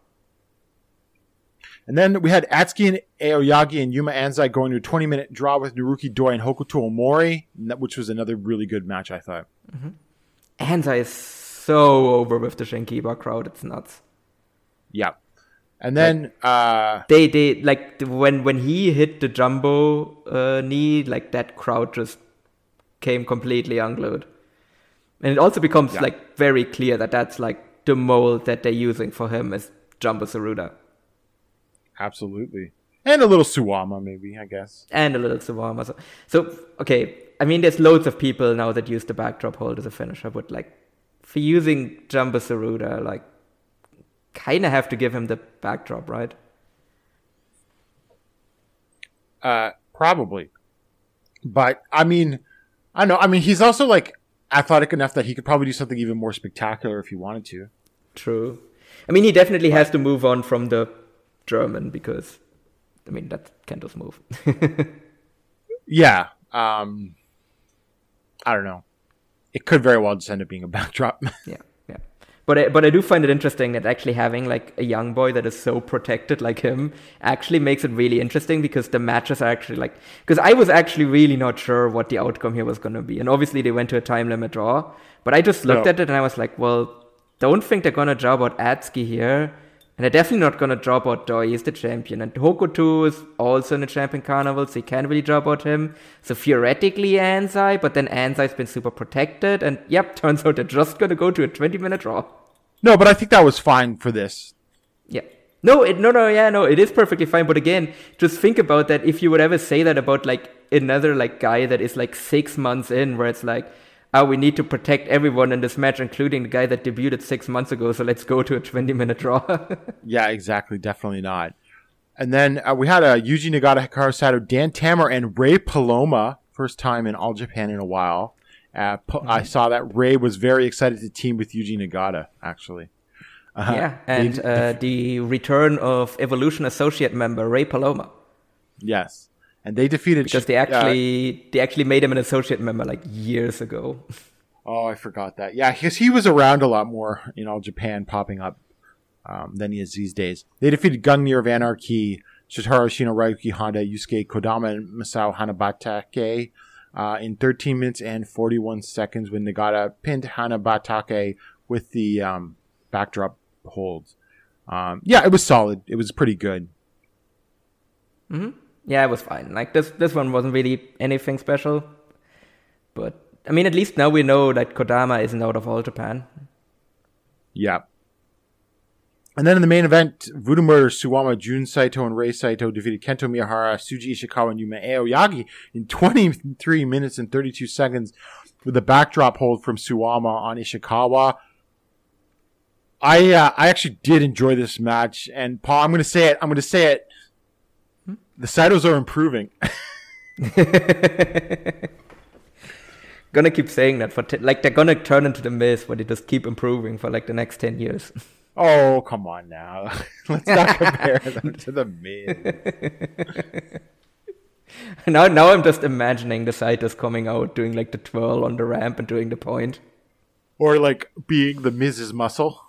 And then we had Atsuki and Aoyagi and Yuma Anzai going to a twenty-minute draw with Naruki Doi and Hokuto Omori, which was another really good match, I thought. Mm-hmm. Anzai is so over with the Shinkiba crowd. It's nuts. Yeah. And then like, uh they they like when when he hit the jumbo uh, knee, like that crowd just came completely unglued. And it also becomes yeah. like very clear that that's like the mold that they're using for him is Jumbo Tsuruta. Absolutely. And a little Suwama maybe, I guess. And a little Suwama. So, so okay, I mean there's loads of people now that use the backdrop hold as a finisher, but like for using Jumbo Tsuruta, like kind of have to give him the backdrop, right? Uh, probably. But, I mean, I don't know. I mean, he's also, like, athletic enough that he could probably do something even more spectacular if he wanted to. True. I mean, he definitely but, has to move on from the German because, I mean, that's Kento's move. yeah. Um, I don't know. It could very well just end up being a backdrop. yeah. But I, but I do find it interesting that actually having like a young boy that is so protected like him actually makes it really interesting because the matches are actually like... Because I was actually really not sure what the outcome here was going to be. And obviously they went to a time limit draw. But I just looked no. at it and I was like, well, don't think they're going to draw out Atsuki here. And they're definitely not going to drop out Doi. He's the champion. And Hokuto is also in the champion carnival, so you can't really drop out him. So theoretically Anzai, but then Anzai's been super protected. And yep, turns out they're just going to go to a twenty-minute draw. No, but I think that was fine for this. Yeah. No, it, no, no, yeah, no, it is perfectly fine. But again, just think about that. If you would ever say that about like another like guy that is like six months in, where it's like, oh, we need to protect everyone in this match, including the guy that debuted six months ago. So let's go to a twenty-minute draw. Yeah, exactly. Definitely not. And then uh, we had a uh, Yuji Nagata, Hikaru Sato, Dan Tammer, and Ray Paloma. First time in All Japan in a while. Uh, mm-hmm. I saw that Ray was very excited to team with Yuji Nagata, actually. Uh, yeah, and they, uh, the return of Evolution Associate member Ray Paloma. Yes. And they defeated... Because they actually uh, they actually made him an associate member like years ago. Oh, I forgot that. Yeah, because he was around a lot more in All Japan popping up um, than he is these days. They defeated Gungnir of Anarchy, Shotaro Shino, Ryuki Honda, Yusuke Kodama, and Masao Hanabatake uh, in thirteen minutes and forty-one seconds when Nagata pinned Hanabatake with the um, backdrop holds. Um, yeah, it was solid. It was pretty good. Mm-hmm. Yeah, it was fine. Like this, this one wasn't really anything special. But I mean, at least now we know that Kodama isn't out of All Japan. Yeah. And then in the main event, Voodoo Murder, Suwama, Jun Saito, and Rei Saito defeated Kento Miyahara, Tsuji Ishikawa, and Yuma Aoyagi in twenty-three minutes and thirty-two seconds with a backdrop hold from Suwama on Ishikawa. I uh, I actually did enjoy this match, and Paul, I'm going to say it. I'm going to say it. Hmm? The Saitos are improving. Gonna keep saying that for t- like they're gonna turn into the Miz, where they just keep improving for like the next ten years. Oh, come on now. Let's not compare them to the Miz. now, now I'm just imagining the Saitos coming out, doing like the twirl on the ramp and doing the point. Or like being the Miz's muscle.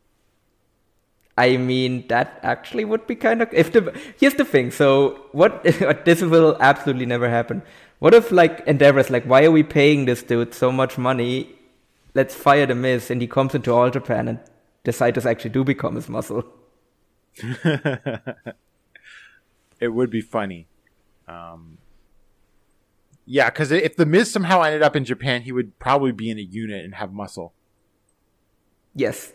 I mean, that actually would be kind of... If the Here's the thing. So, what? This will absolutely never happen. What if, like, Endeavor's like, why are we paying this dude so much money? Let's fire the Miz, and he comes into All Japan and the Saitos actually do become his muscle. It would be funny. Um, yeah, because if the Miz somehow ended up in Japan, he would probably be in a unit and have muscle. Yes.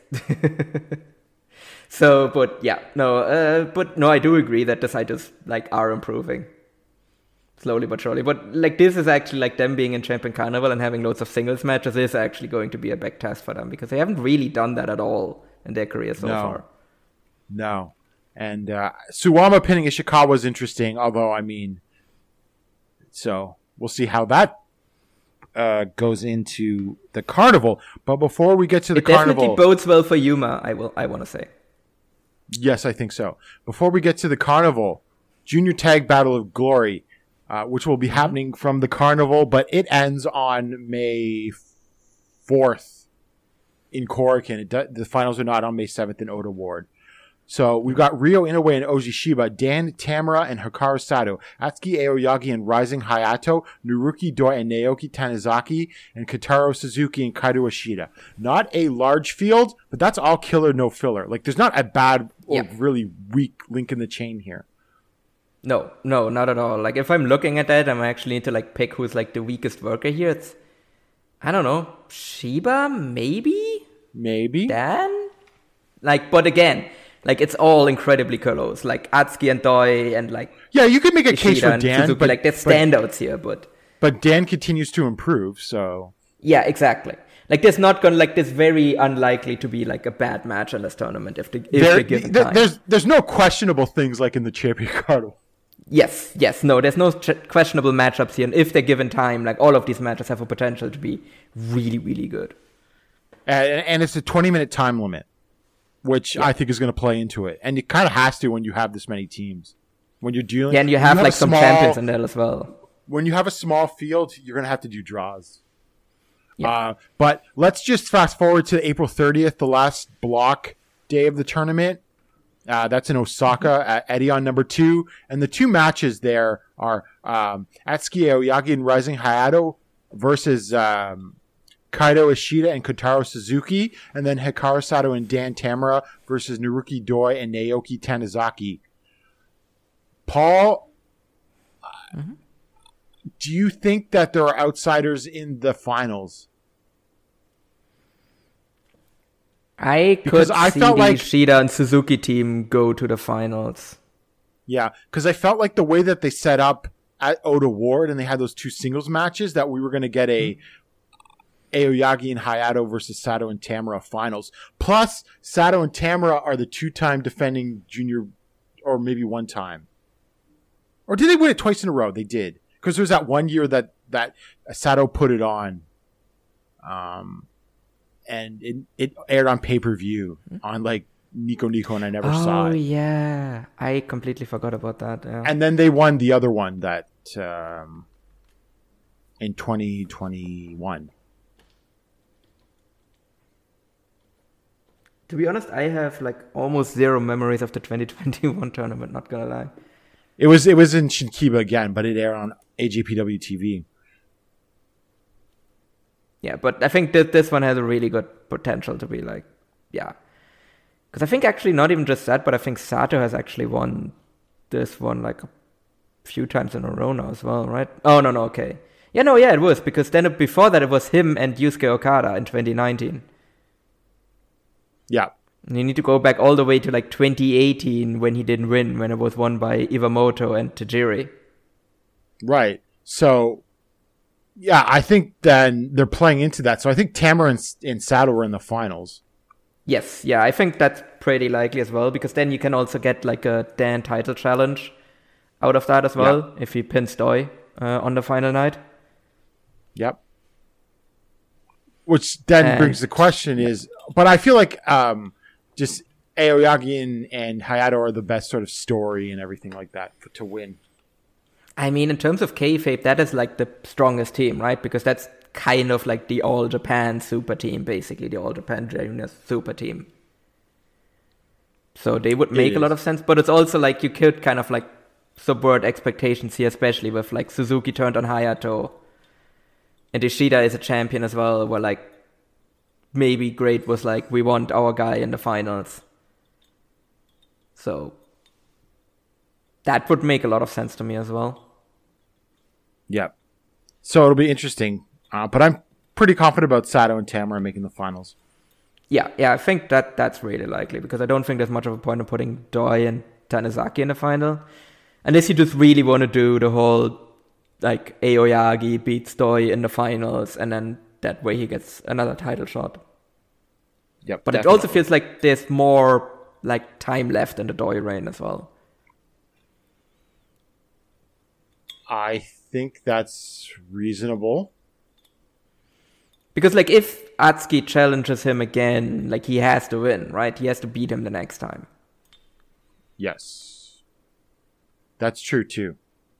So, but yeah, no, uh, but no, I do agree that the Saitos like are improving. Slowly but surely. But like this is actually like them being in Champion Carnival and having loads of singles matches is actually going to be a big test for them because they haven't really done that at all in their career so no. far. No. And uh, Suwama pinning Ishikawa was interesting, although, I mean, so we'll see how that uh, goes into the Carnival. But before we get to the it Carnival... It definitely bodes well for Yuma, I will. I want to say. Yes, I think so. Before we get to the Carnival, Junior Tag Battle of Glory, uh, which will be happening from the Carnival, but it ends on May fourth in Korakuen. It do- the finals are not on May seventh in Oda Ward. So we've got Ryo Inoue and Oji Shiba, Dan Tamura and Hikaru Sato, Atsuki Aoyagi and Rising Hayato, Naruki Doi and Naoki Tanizaki, and Kotaro Suzuki and Kaito Ishida. Not a large field, but that's all killer, no filler. Like, there's not a bad or yeah. really weak link in the chain here. No, no, not at all. Like, if I'm looking at that, I'm actually need to, like, pick who's, like, the weakest worker here. It's, I don't know, Shiba, maybe? Maybe. Dan? Like, but again... Like, it's all incredibly close. Like, Atsuki and Doi and, like... Yeah, you could make a Ishida case for Dan, Suzuki, but... Like, they're standouts here, but... But Dan continues to improve, so... Yeah, exactly. Like, there's not gonna... Like, there's very unlikely to be, like, a bad match in this tournament if, the, if there, they're given there, time. There's, there's no questionable things like in the Champion Carnival. Yes, yes. No, there's no ch- questionable matchups here. And if they're given time, like, all of these matches have a potential to be really, really good. And, and it's a twenty-minute time limit. Which yeah. I think is going to play into it. And it kind of has to when you have this many teams. When you're dealing... Yeah, and you have, you have like, some small, champions in there as well. When you have a small field, you're going to have to do draws. Yeah. Uh, but let's just fast forward to April thirtieth, the last block day of the tournament. Uh, that's in Osaka at Edion number two. And the two matches there are um, Atsuki Aoyagi and Rising Hayato versus... Um, Kaito Ishida and Kotaro Suzuki, and then Hikaru Sato and Dan Tamura versus Naruki Doi and Naoki Tanizaki. Paul, mm-hmm. do you think that there are outsiders in the finals? I because could I see felt the like, Ishida and Suzuki team go to the finals. Yeah, because I felt like the way that they set up at Oda Ward and they had those two singles matches that we were going to get a mm-hmm. Aoyagi and Hayato versus Sato and Tamura finals. Plus, Sato and Tamura are the two-time defending junior, or maybe one time. Or did they win it twice in a row? They did. Because there was that one year that, that Sato put it on. Um, and it, it aired on pay-per-view on like Nico Nico and I never oh, saw it. Oh, yeah. I completely forgot about that. Yeah. And then they won the other one that um, in twenty twenty-one. To be honest, I have like almost zero memories of the twenty twenty-one tournament, not gonna lie. It was it was in Shinkiba again, but it aired on A J P W T V. Yeah, but I think that this one has a really good potential to be like, yeah. Because I think actually not even just that, but I think Sato has actually won this one like few times in a row now as well, right? Oh, no, no, okay. Yeah, no, yeah, it was, because then before that it was him and Yusuke Okada in twenty nineteen. Yeah. And you need to go back all the way to like twenty eighteen when he didn't win, when it was won by Iwamoto and Tajiri. Right. So, yeah, I think then they're playing into that. So I think Tamura and, and Sato were in the finals. Yes, yeah, I think that's pretty likely as well, because then you can also get like a Dan title challenge out of that as well, yeah. if he pins Doi uh, on the final night. Yep. Which then and, brings the question is, but I feel like um, just Aoyagi and, and Hayato are the best sort of story and everything like that for, to win. I mean, in terms of kayfabe, that is like the strongest team, right? Because that's kind of like the All Japan super team, basically the All Japan Juniors super team. So they would make a lot of sense, but it's also like you could kind of like subvert expectations here, especially with like Suzuki turned on Hayato. And Ishida is a champion as well, where like maybe Great was like, we want our guy in the finals. So that would make a lot of sense to me as well. Yeah. So it'll be interesting. Uh, but I'm pretty confident about Sato and Tamura making the finals. Yeah, yeah, I think that that's really likely, because I don't think there's much of a point in putting Doi and Tanizaki in the final. Unless you just really want to do the whole, like, Aoyagi beats Doi in the finals, and then that way he gets another title shot. Yep, but definitely. It also feels like there's more, like, time left in the Doi reign as well. I think that's reasonable. Because, like, if Atsuki challenges him again, like, he has to win, right? He has to beat him the next time. Yes. That's true, too.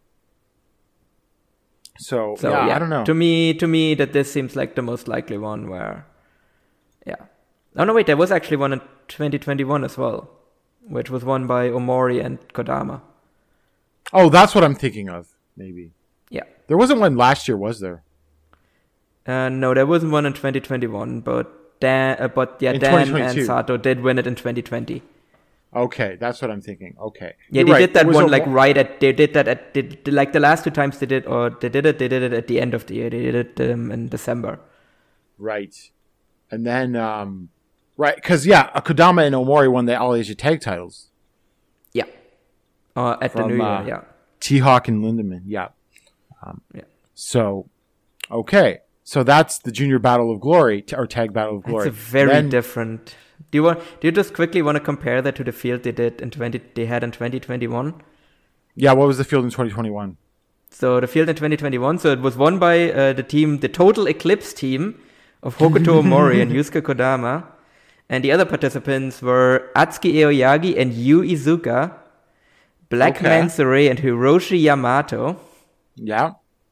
So, so yeah, yeah, I don't know. To me, to me, that this seems like the most likely one where, yeah. Oh, no, wait, there was actually one in twenty twenty-one as well, which was won by Omori and Kodama. Oh, that's what I'm thinking of, maybe. Yeah. There wasn't one last year, was there? Uh, no, there wasn't one in twenty twenty-one, but Dan, uh, but yeah, in Dan and Sato did win it in twenty twenty. Okay, that's what I'm thinking. Okay, yeah, You're they right. did that one a, like right at they did that at they, like the last two times they did or they did it they did it at the end of the year. They did it um, in December. Right, and then um, right because yeah, Kodama and Omori won the All Asia Tag titles. Yeah, uh, at From, the New Year. uh, Yeah, T-Hawk and Lindemann. Yeah. Um, yeah. So, okay. So that's the Junior Battle of Glory, or Tag Battle of Glory. It's a very then, different. Do you want? Do you just quickly want to compare that to the field they did in twenty? They had in twenty twenty-one. Yeah, what was the field in twenty twenty-one? So the field in twenty twenty-one. So it was won by uh, the team, the Total Eclipse team of Hokuto Omori and Yusuke Kodama, and the other participants were Atsuki Aoyagi and Yu Iizuka, Black Okay. Mansuri and Hiroshi Yamato. Yeah.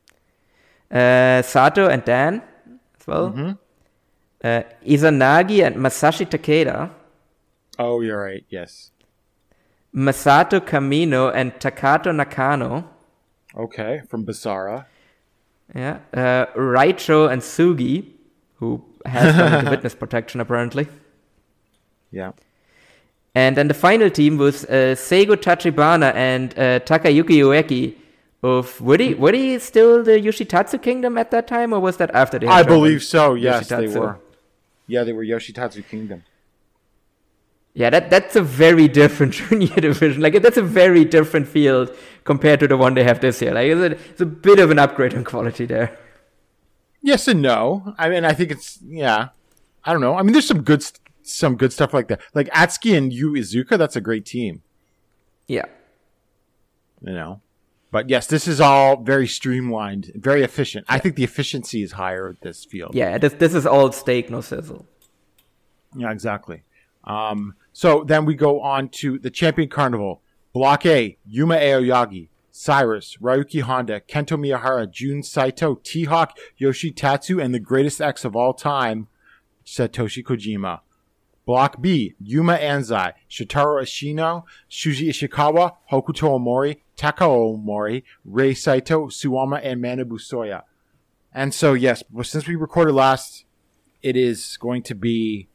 Uh, Sato and Dan as well. Mm-hmm. Uh, Izanagi and Masashi Takeda. Oh, you're right. Yes. Masato Kamino and Takato Nakano. Okay, from Basara. Yeah. Uh, Raicho and Sugi, who has gone into witness protection apparently. Yeah. And then the final team was uh, Seigo Tachibana and uh, Takayuki Ueki. Of were they were they still the Yoshitatsu Kingdom at that time, or was that after they? Had I joined believe so. Yes, they Yoshitatsu? were. Yeah, they were Yoshitatsu Kingdom. Yeah, that that's a very different junior division. Like that's a very different field compared to the one they have this year. Like it's a, it's a bit of an upgrade in quality there. Yes and no. I mean, I think it's yeah. I don't know. I mean, there's some good st- some good stuff like that. Like Atsuki and Yu Iizuka, that's a great team. Yeah. You know. But yes, this is all very streamlined, very efficient. I think the efficiency is higher at this field. Yeah, this this is all steak, no sizzle. Yeah, exactly. Um, so then we go on to the Champion Carnival. Block A, Yuma Aoyagi, Cyrus, Ryuki Honda, Kento Miyahara, Jun Saito, T-Hawk, Yoshitatsu, and the greatest X of all time, Satoshi Kojima. Block B, Yuma Anzai, Shotaro Ashino, Shuji Ishikawa, Hokuto Omori, Takao Omori, Rei Saito, Suwama, and Manabu Soya. And so, yes, since we recorded last, it is going to be,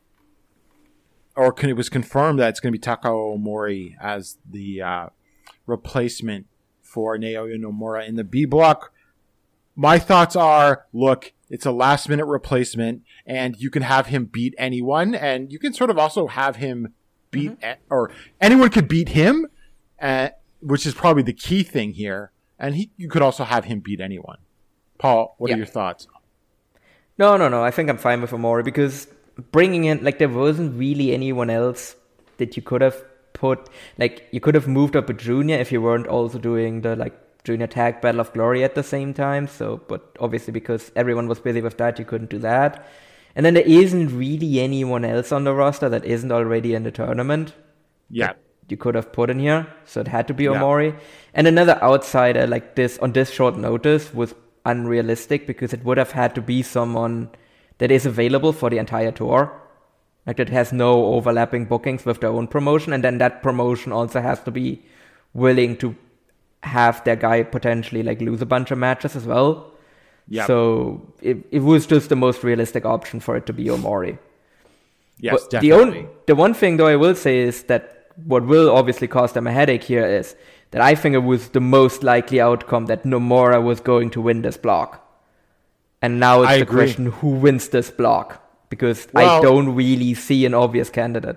or it was confirmed that it's going to be Takao Omori as the uh, replacement for Naoya Nomura in the B block. My thoughts are, look, it's a last minute replacement and you can have him beat anyone, and you can sort of also have him beat, mm-hmm. a- or anyone could beat him, uh, which is probably the key thing here. And he, you could also have him beat anyone. Paul, what yeah. are your thoughts? No, no, no. I think I'm fine with Omori because bringing in, like, there wasn't really anyone else that you could have put, like, you could have moved up a junior if you weren't also doing the, like, junior tag Battle of Glory at the same time. So, but obviously because everyone was busy with that, you couldn't do that. And then there isn't really anyone else on the roster that isn't already in the tournament. Yeah. You could have put in here, so it had to be yeah. Omori. And another outsider like this on this short notice was unrealistic because it would have had to be someone that is available for the entire tour, like that has no overlapping bookings with their own promotion, and then that promotion also has to be willing to have their guy potentially like lose a bunch of matches as well. Yeah. So it it was just the most realistic option for it to be Omori. Yes, but definitely. The only the one thing though I will say is that what will obviously cause them a headache here is that I think it was the most likely outcome that Nomura was going to win this block. And now it's I the agree. question who wins this block, because well, I don't really see an obvious candidate.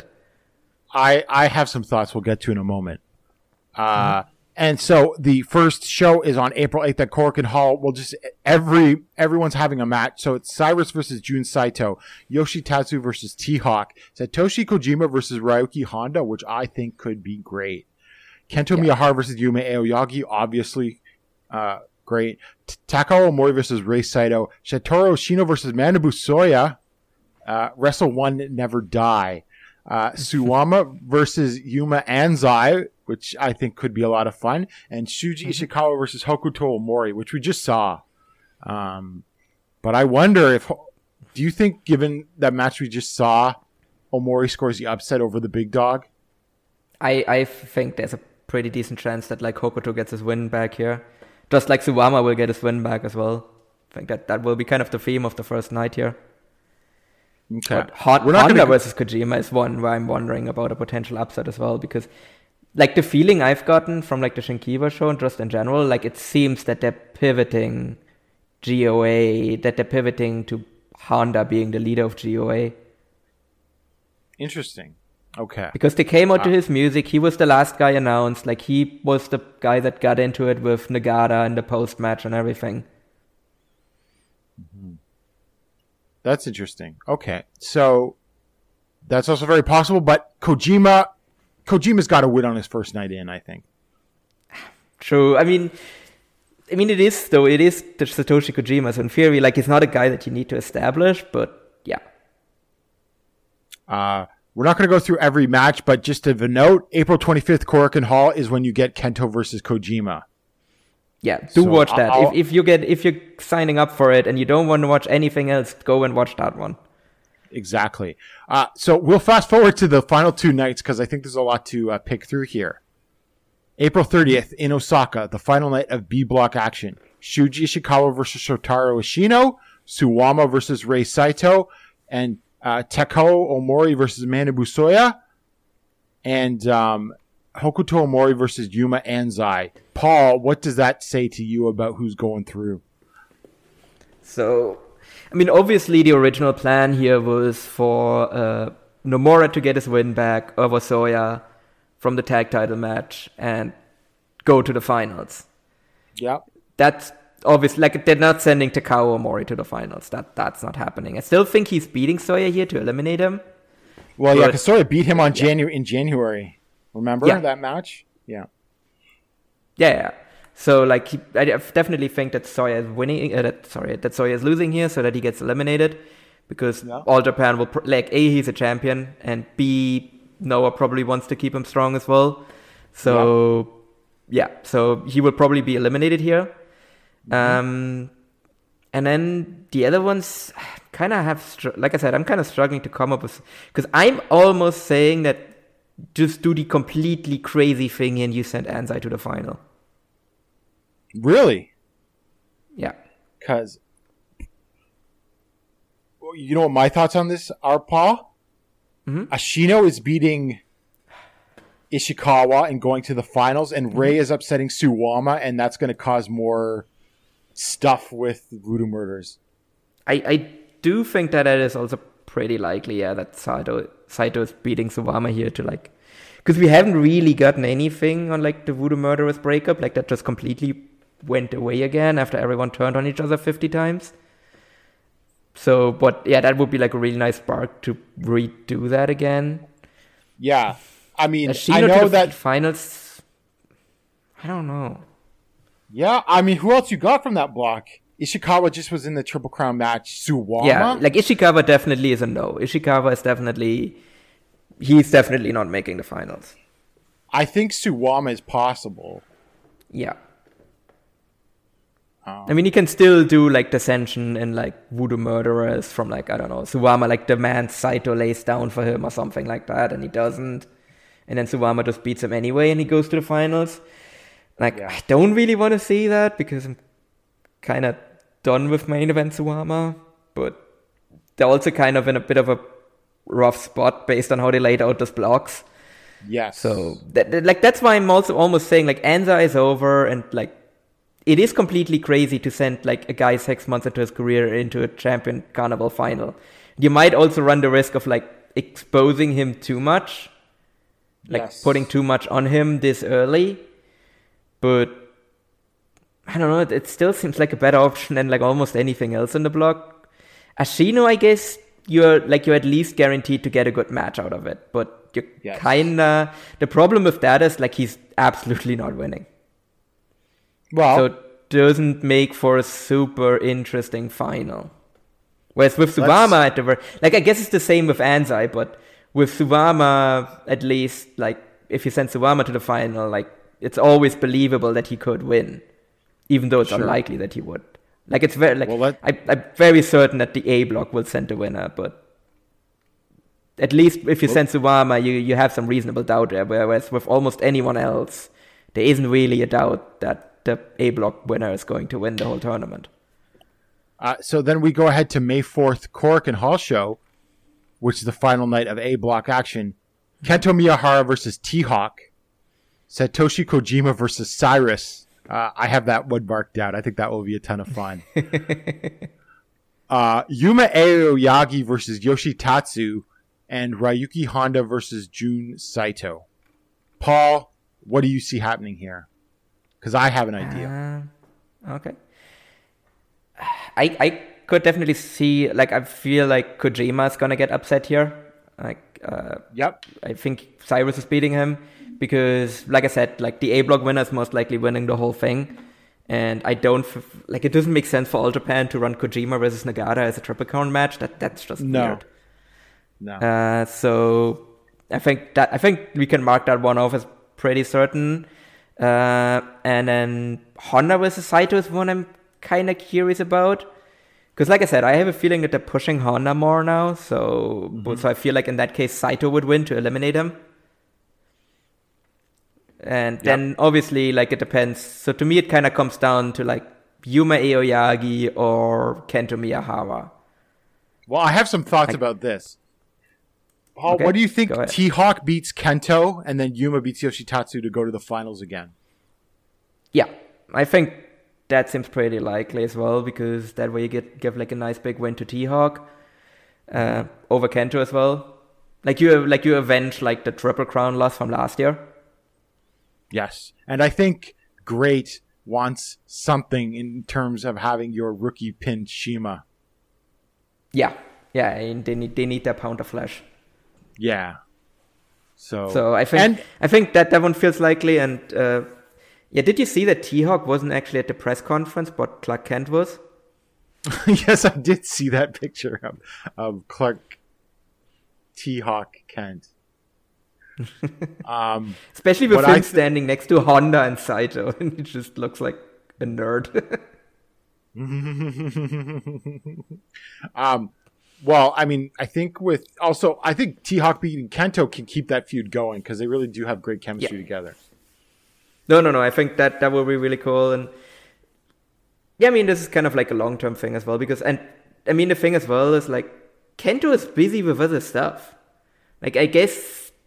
I, I have some thoughts we'll get to in a moment. Uh, mm-hmm. And so the first show is on April eighth at Korakuen Hall. We'll just, every, everyone's having a match. So it's Cyrus versus Jun Saito, Yoshitatsu versus T-Hawk, Satoshi Kojima versus Ryuki Honda, which I think could be great. Kento yeah. Miyahara versus Yuma Aoyagi, obviously, uh, great. T- Takao Omori versus Rei Saito, Satoru Shino versus Manabu Soya, uh, Wrestle One Never Die. Uh, Suwama versus Yuma Anzai, which I think could be a lot of fun, and Shuji Ishikawa versus Hokuto Omori, which we just saw. Um, but I wonder if, do you think, given that match we just saw, Omori scores the upset over the big dog? I, I think there's a pretty decent chance that like Hokuto gets his win back here, just like Suwama will get his win back as well. I think that that will be kind of the theme of the first night here. Okay. But Hon- We're not Honda gonna... versus Kojima is one where I'm wondering about a potential upset as well, because like the feeling I've gotten from like the Shinkiba show and just in general, like it seems that they're pivoting G O A, that they're pivoting to Honda being the leader of G O A. Interesting. Okay. Because they came out uh, to his music, he was the last guy announced, like he was the guy that got into it with Nagata and the post-match and everything. Mm-hmm. That's interesting. Okay. So that's also very possible, but Kojima, Kojima's got to win on his first night in, I think. True. I mean, I mean, it is, though, it is the Satoshi Kojima, so in theory, like, he's not a guy that you need to establish, but yeah. Uh, we're not going to go through every match, but just to note, April twenty-fifth, Korakuen Hall is when you get Kento versus Kojima. Yeah, do so watch that. I'll, if if you get if you're signing up for it and you don't want to watch anything else, go and watch that one. Exactly. Uh, so we'll fast forward to the final two nights because I think there's a lot to uh, pick through here. April thirtieth in Osaka, the final night of B block action. Shuji Ishikawa versus Shotaro Ishino, Suwama versus Rei Saito, and uh, Takao Omori versus Manabu Soya, and um, Hokuto Omori versus Yuma Anzai. Paul, what does that say to you about who's going through? So, I mean, obviously the original plan here was for uh, Nomura to get his win back over Soya from the tag title match and go to the finals. Yeah. That's obviously, like, they're not sending Takao Omori to the finals. That That's not happening. I still think he's beating Soya here to eliminate him. Well, but, yeah, because Soya beat him on yeah. Janu- in January. Remember yeah. that match? Yeah. Yeah, yeah. So, like, he, I definitely think that Soya is winning. Uh, that, sorry, that Soya is losing here, so that he gets eliminated, because yeah. All Japan will pr- like A, he's a champion, and B, Noah probably wants to keep him strong as well. So, yeah, yeah so he will probably be eliminated here. Mm-hmm. Um, and then the other ones kind of have, str- like I said, I'm kind of struggling to come up with, because I'm almost saying that just do the completely crazy thing and you send Anzai to the final. Really? Yeah. Because, you know what my thoughts on this are, Paul? Mm-hmm. Ashino is beating Ishikawa and going to the finals, and Ray is upsetting Suwama, and that's going to cause more stuff with Voodoo Murders. I, I do think that it is also pretty likely, yeah, that Saito Saito is beating Suwama here to like, because we haven't really gotten anything on like the Voodoo Murderers breakup, like that just completely went away again after everyone turned on each other fifty times. So, but yeah, that would be like a really nice spark to redo that again. Yeah, I mean, Ashino I to know the that finals. I don't know. Yeah, I mean, who else you got from that block? Ishikawa just was in the Triple Crown match. Suwama? Yeah, like Ishikawa definitely is a no. Ishikawa is definitely, he's definitely not making the finals. I think Suwama is possible. Yeah. Um, I mean, he can still do like Dissension and like Voodoo Murderers from like, I don't know, Suwama like demands Saito lays down for him or something like that, and he doesn't. And then Suwama just beats him anyway and he goes to the finals. Like, yeah. I don't really want to see that because I'm kind of done with main event Suwama, but they're also kind of in a bit of a rough spot based on how they laid out those blocks. Yes. So, that, that, like, that's why I'm also almost saying, like, Anza is over, and, like, it is completely crazy to send, like, a guy six months into his career into a Champion Carnival final. You might also run the risk of, like, exposing him too much, like, yes. putting too much on him this early, but I don't know, it, it still seems like a better option than, like, almost anything else in the block. Ashino, I guess, you're, like, you're at least guaranteed to get a good match out of it, but you're yes. kinda... The problem with that is, like, he's absolutely not winning. Well... So it doesn't make for a super interesting final. Whereas with Suwama, at the ver- like, I guess it's the same with Anzai, but with Suwama, at least, like, if you send Suwama to the final, like, it's always believable that he could win, even though it's Sure. unlikely that he would. Like, it's very, like, Well, let- I, I'm very certain that the A block will send the winner, but at least if you Well- send Suwama, you, you have some reasonable doubt there, whereas with almost anyone else, there isn't really a doubt that the A block winner is going to win the whole tournament. Uh, so then we go ahead to May fourth, Cork and Hall Show, which is the final night of A block action. Kento Miyahara versus T-Hawk. Satoshi Kojima versus Cyrus. Uh, I have that one marked out. I think that will be a ton of fun. uh, Yuma Aoyagi versus Yoshitatsu, and Ryuki Honda versus Jun Saito. Paul, what do you see happening here? Because I have an idea. Uh, okay. I I could definitely see, like, I feel like Kojima's gonna get upset here. Like, uh, Yep. I think Cyrus is beating him because, like I said, like, the A block winner is most likely winning the whole thing. And I don't, f- like, it doesn't make sense for All Japan to run Kojima versus Nagata as a triple crown match. That That's just No. weird. No. Uh, so I think that I think we can mark that one off as pretty certain. Uh, and then Honda versus Saito is one I'm kind of curious about, because, like I said, I have a feeling that they're pushing Honda more now. So, Mm-hmm. but, so I feel like in that case Saito would win to eliminate him. And then obviously, like, it depends. So to me, it kind of comes down to like Yuma Aoyagi or Kento Miyahara. Well, I have some thoughts I- about this. Paul, Okay, what do you think? go ahead. T-Hawk beats Kento, and then Yuma beats Yoshitatsu to go to the finals again. Yeah, I think that seems pretty likely as well, because that way you get give like a nice big win to T-Hawk uh, over Kento as well. Like you, like you avenge like the Triple Crown loss from last year. Yes, and I think Great wants something in terms of having your rookie pin Shima. Yeah, yeah, and they need they need their pound of flesh. Yeah. So, So I think and I think that that one feels likely. And uh, yeah, did you see that T-Hawk wasn't actually at the press conference, but Clark Kent was? yes, I did see that picture of, of Clark T-Hawk Kent. um, Especially with What him I th- standing next to Honda and Saito, and he just looks like a nerd. um, well, I mean, I think with also, I think T-Hawk beating Kento can keep that feud going because they really do have great chemistry Yeah. together. No, no, no. I think that that will be really cool. And yeah, I mean, this is kind of like a long-term thing as well, because, and I mean, the thing as well is like, Kento is busy with other stuff. Like, I guess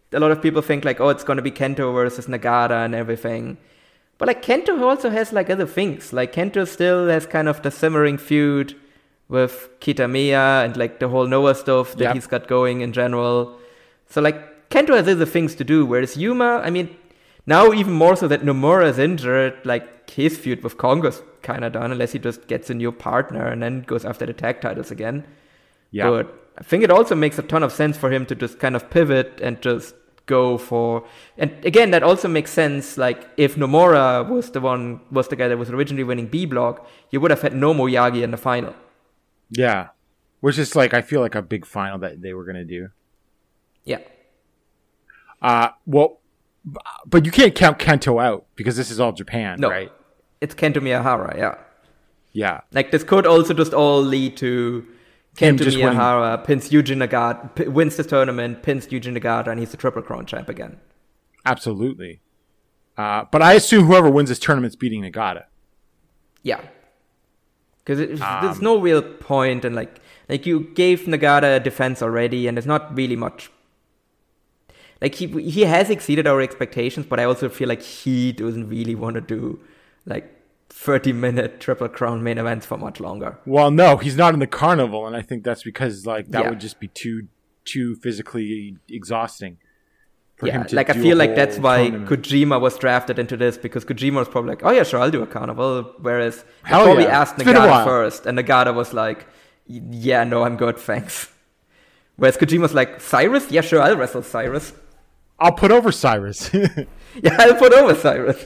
a lot of people think like, oh, it's going to be Kento versus Nagata and everything. But like Kento also has like other things. Like Kento still has kind of the simmering feud with Kitamiya and like the whole Noah stuff that Yep. he's got going in general. So like Kento has other things to do. Whereas Yuma, I mean, now even more so that Nomura is injured, like his feud with Kongo's kind of done, unless he just gets a new partner and then goes after the tag titles again. Yeah. But I think it also makes a ton of sense for him to just kind of pivot and just go for, and again, that also makes sense. Like if Nomura was the one, was the guy that was originally winning B Block, you would have had Nomo Yagi in the final. Yeah. Which is like, I feel like a big final that they were going to do. Yeah. Uh, well, b- but you can't count Kento out because this is all Japan, No. right? It's Kento Miyahara, yeah. Yeah. Like this could also just all lead to Him Kento just winning. Miyahara pins Yuji Nagata, p- wins this tournament, pins Yuji Nagata, and he's the Triple Crown champ again. Absolutely. Uh, but I assume whoever wins this tournament's beating Nagata. Yeah. Because Um, there's no real point, and like like you gave Nagata a defense already, and there's not really much. Like he he has exceeded our expectations, but I also feel like he doesn't really want to do like thirty minute Triple Crown main events for much longer. Well, no, he's not in the carnival, and I think that's because like that Yeah. would just be too too physically exhausting. For Yeah, him to like I do a feel like whole that's why tournament. Kojima was drafted into this, because Kojima was probably like, oh yeah, sure, I'll do a carnival. Whereas they Hell probably yeah. asked It's been a Nagata while. first, and Nagata was like, yeah, no, I'm good, thanks. Whereas Kojima's like, Cyrus? Yeah, sure, I'll wrestle Cyrus. I'll put over Cyrus. Yeah, I'll put over Cyrus.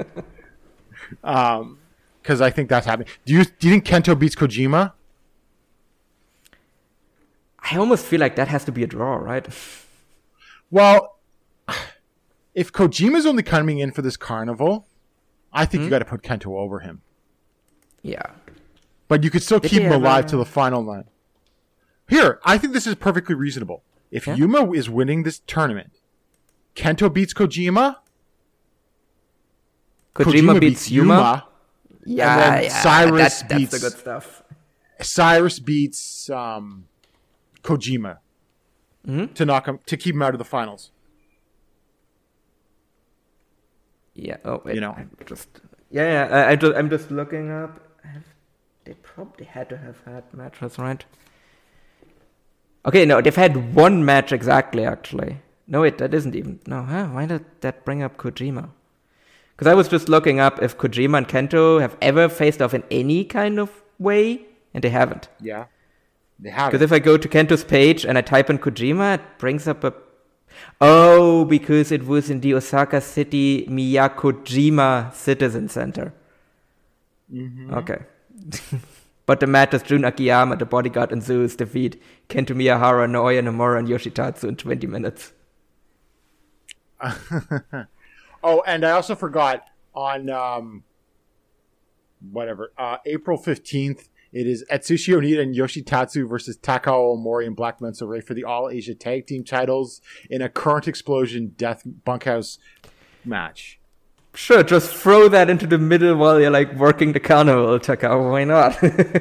um, because I think that's happening. Do you do you think Kento beats Kojima? I almost feel like that has to be a draw, right? Well, if Kojima's only coming in for this carnival, I think you got to put Kento over him. Yeah. But you could still Did keep he him ever- alive to the final line. Here, I think this is perfectly reasonable. If Yeah? Yuma is winning this tournament, Kento beats Kojima. Kojima, beats Yuma. Yeah, then yeah, Cyrus that, that's beats- the good stuff. Cyrus beats um, Kojima Mhm. to knock him to keep him out of the finals. Yeah. Oh, wait. You know. I'm just. Yeah, yeah. I, I just, I'm just looking up. Have, they probably had to have had matches, right? Okay, no, they've had one match exactly, actually. No, wait, that isn't even. No, huh? Why did that bring up Kojima? Because I was just looking up if Kojima and Kento have ever faced off in any kind of way, and they haven't. Yeah, they have. Because it. if I go to Kento's page and I type in Kojima, it brings up a. Oh, because it was in the Osaka City Miyakojima Citizen Center. Mm-hmm. Okay. But the match is Jun Akiyama, the bodyguard, and Zeus defeat Kento Miyahara, Naoya Nomura, and Yoshitatsu in twenty minutes. Oh, and I also forgot on um, whatever uh, April fifteenth. It is Atsushi Onita and Yoshitatsu versus Takao Omori and Black Menso Ray for the All Asia Tag Team titles in a Current Explosion Death Bunkhouse match. Sure, just throw that into the middle while you're like working the carnival, Takao. Why not?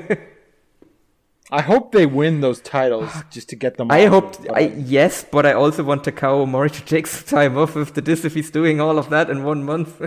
I hope they win those titles just to get them. I off hope, them, but I, yes, but I also want Takao Omori to take some time off with the disc if he's doing all of that in one month.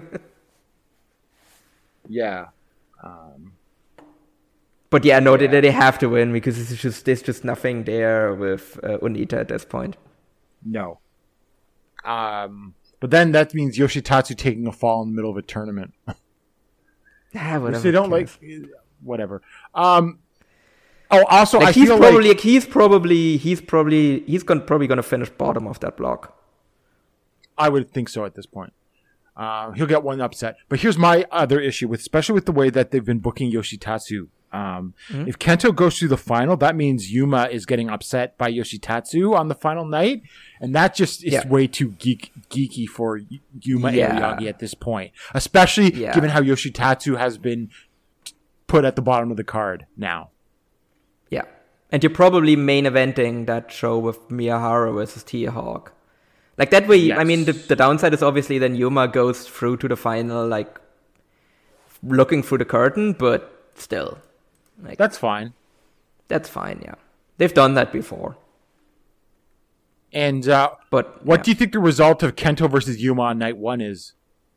yeah. Um, But yeah, no, they, they have to win because it's just there's just nothing there with uh, Onita at this point. no. Um, but then that means Yoshitatsu taking a fall in the middle of a tournament. Ah, whatever. Which they don't cares. like. Whatever. Um. Oh, also, Like I he's feel probably like he's probably he's probably he's gonna probably gonna finish bottom of that block. I would think so at this point. Uh, he'll get one upset. But here's my other issue with, especially with the way that they've been booking Yoshitatsu. Um, Mm-hmm. If Kento goes through the final, that means Yuma is getting upset by Yoshitatsu on the final night, and that just is Yeah. way too geek geeky for Y- Yuma Yeah. Aoyagi at this point. Especially Yeah. given how Yoshitatsu has been put at the bottom of the card now. Yeah, and you're probably main eventing that show with Miyahara versus T-Hawk. Like that way, I Yes. mean, the, the downside is obviously then Yuma goes through to the final, like looking through the curtain, but still, like That's fine. that's fine. Yeah, they've done that before. And uh, But what yeah. do you think the result of Kento versus Yuma on night one is?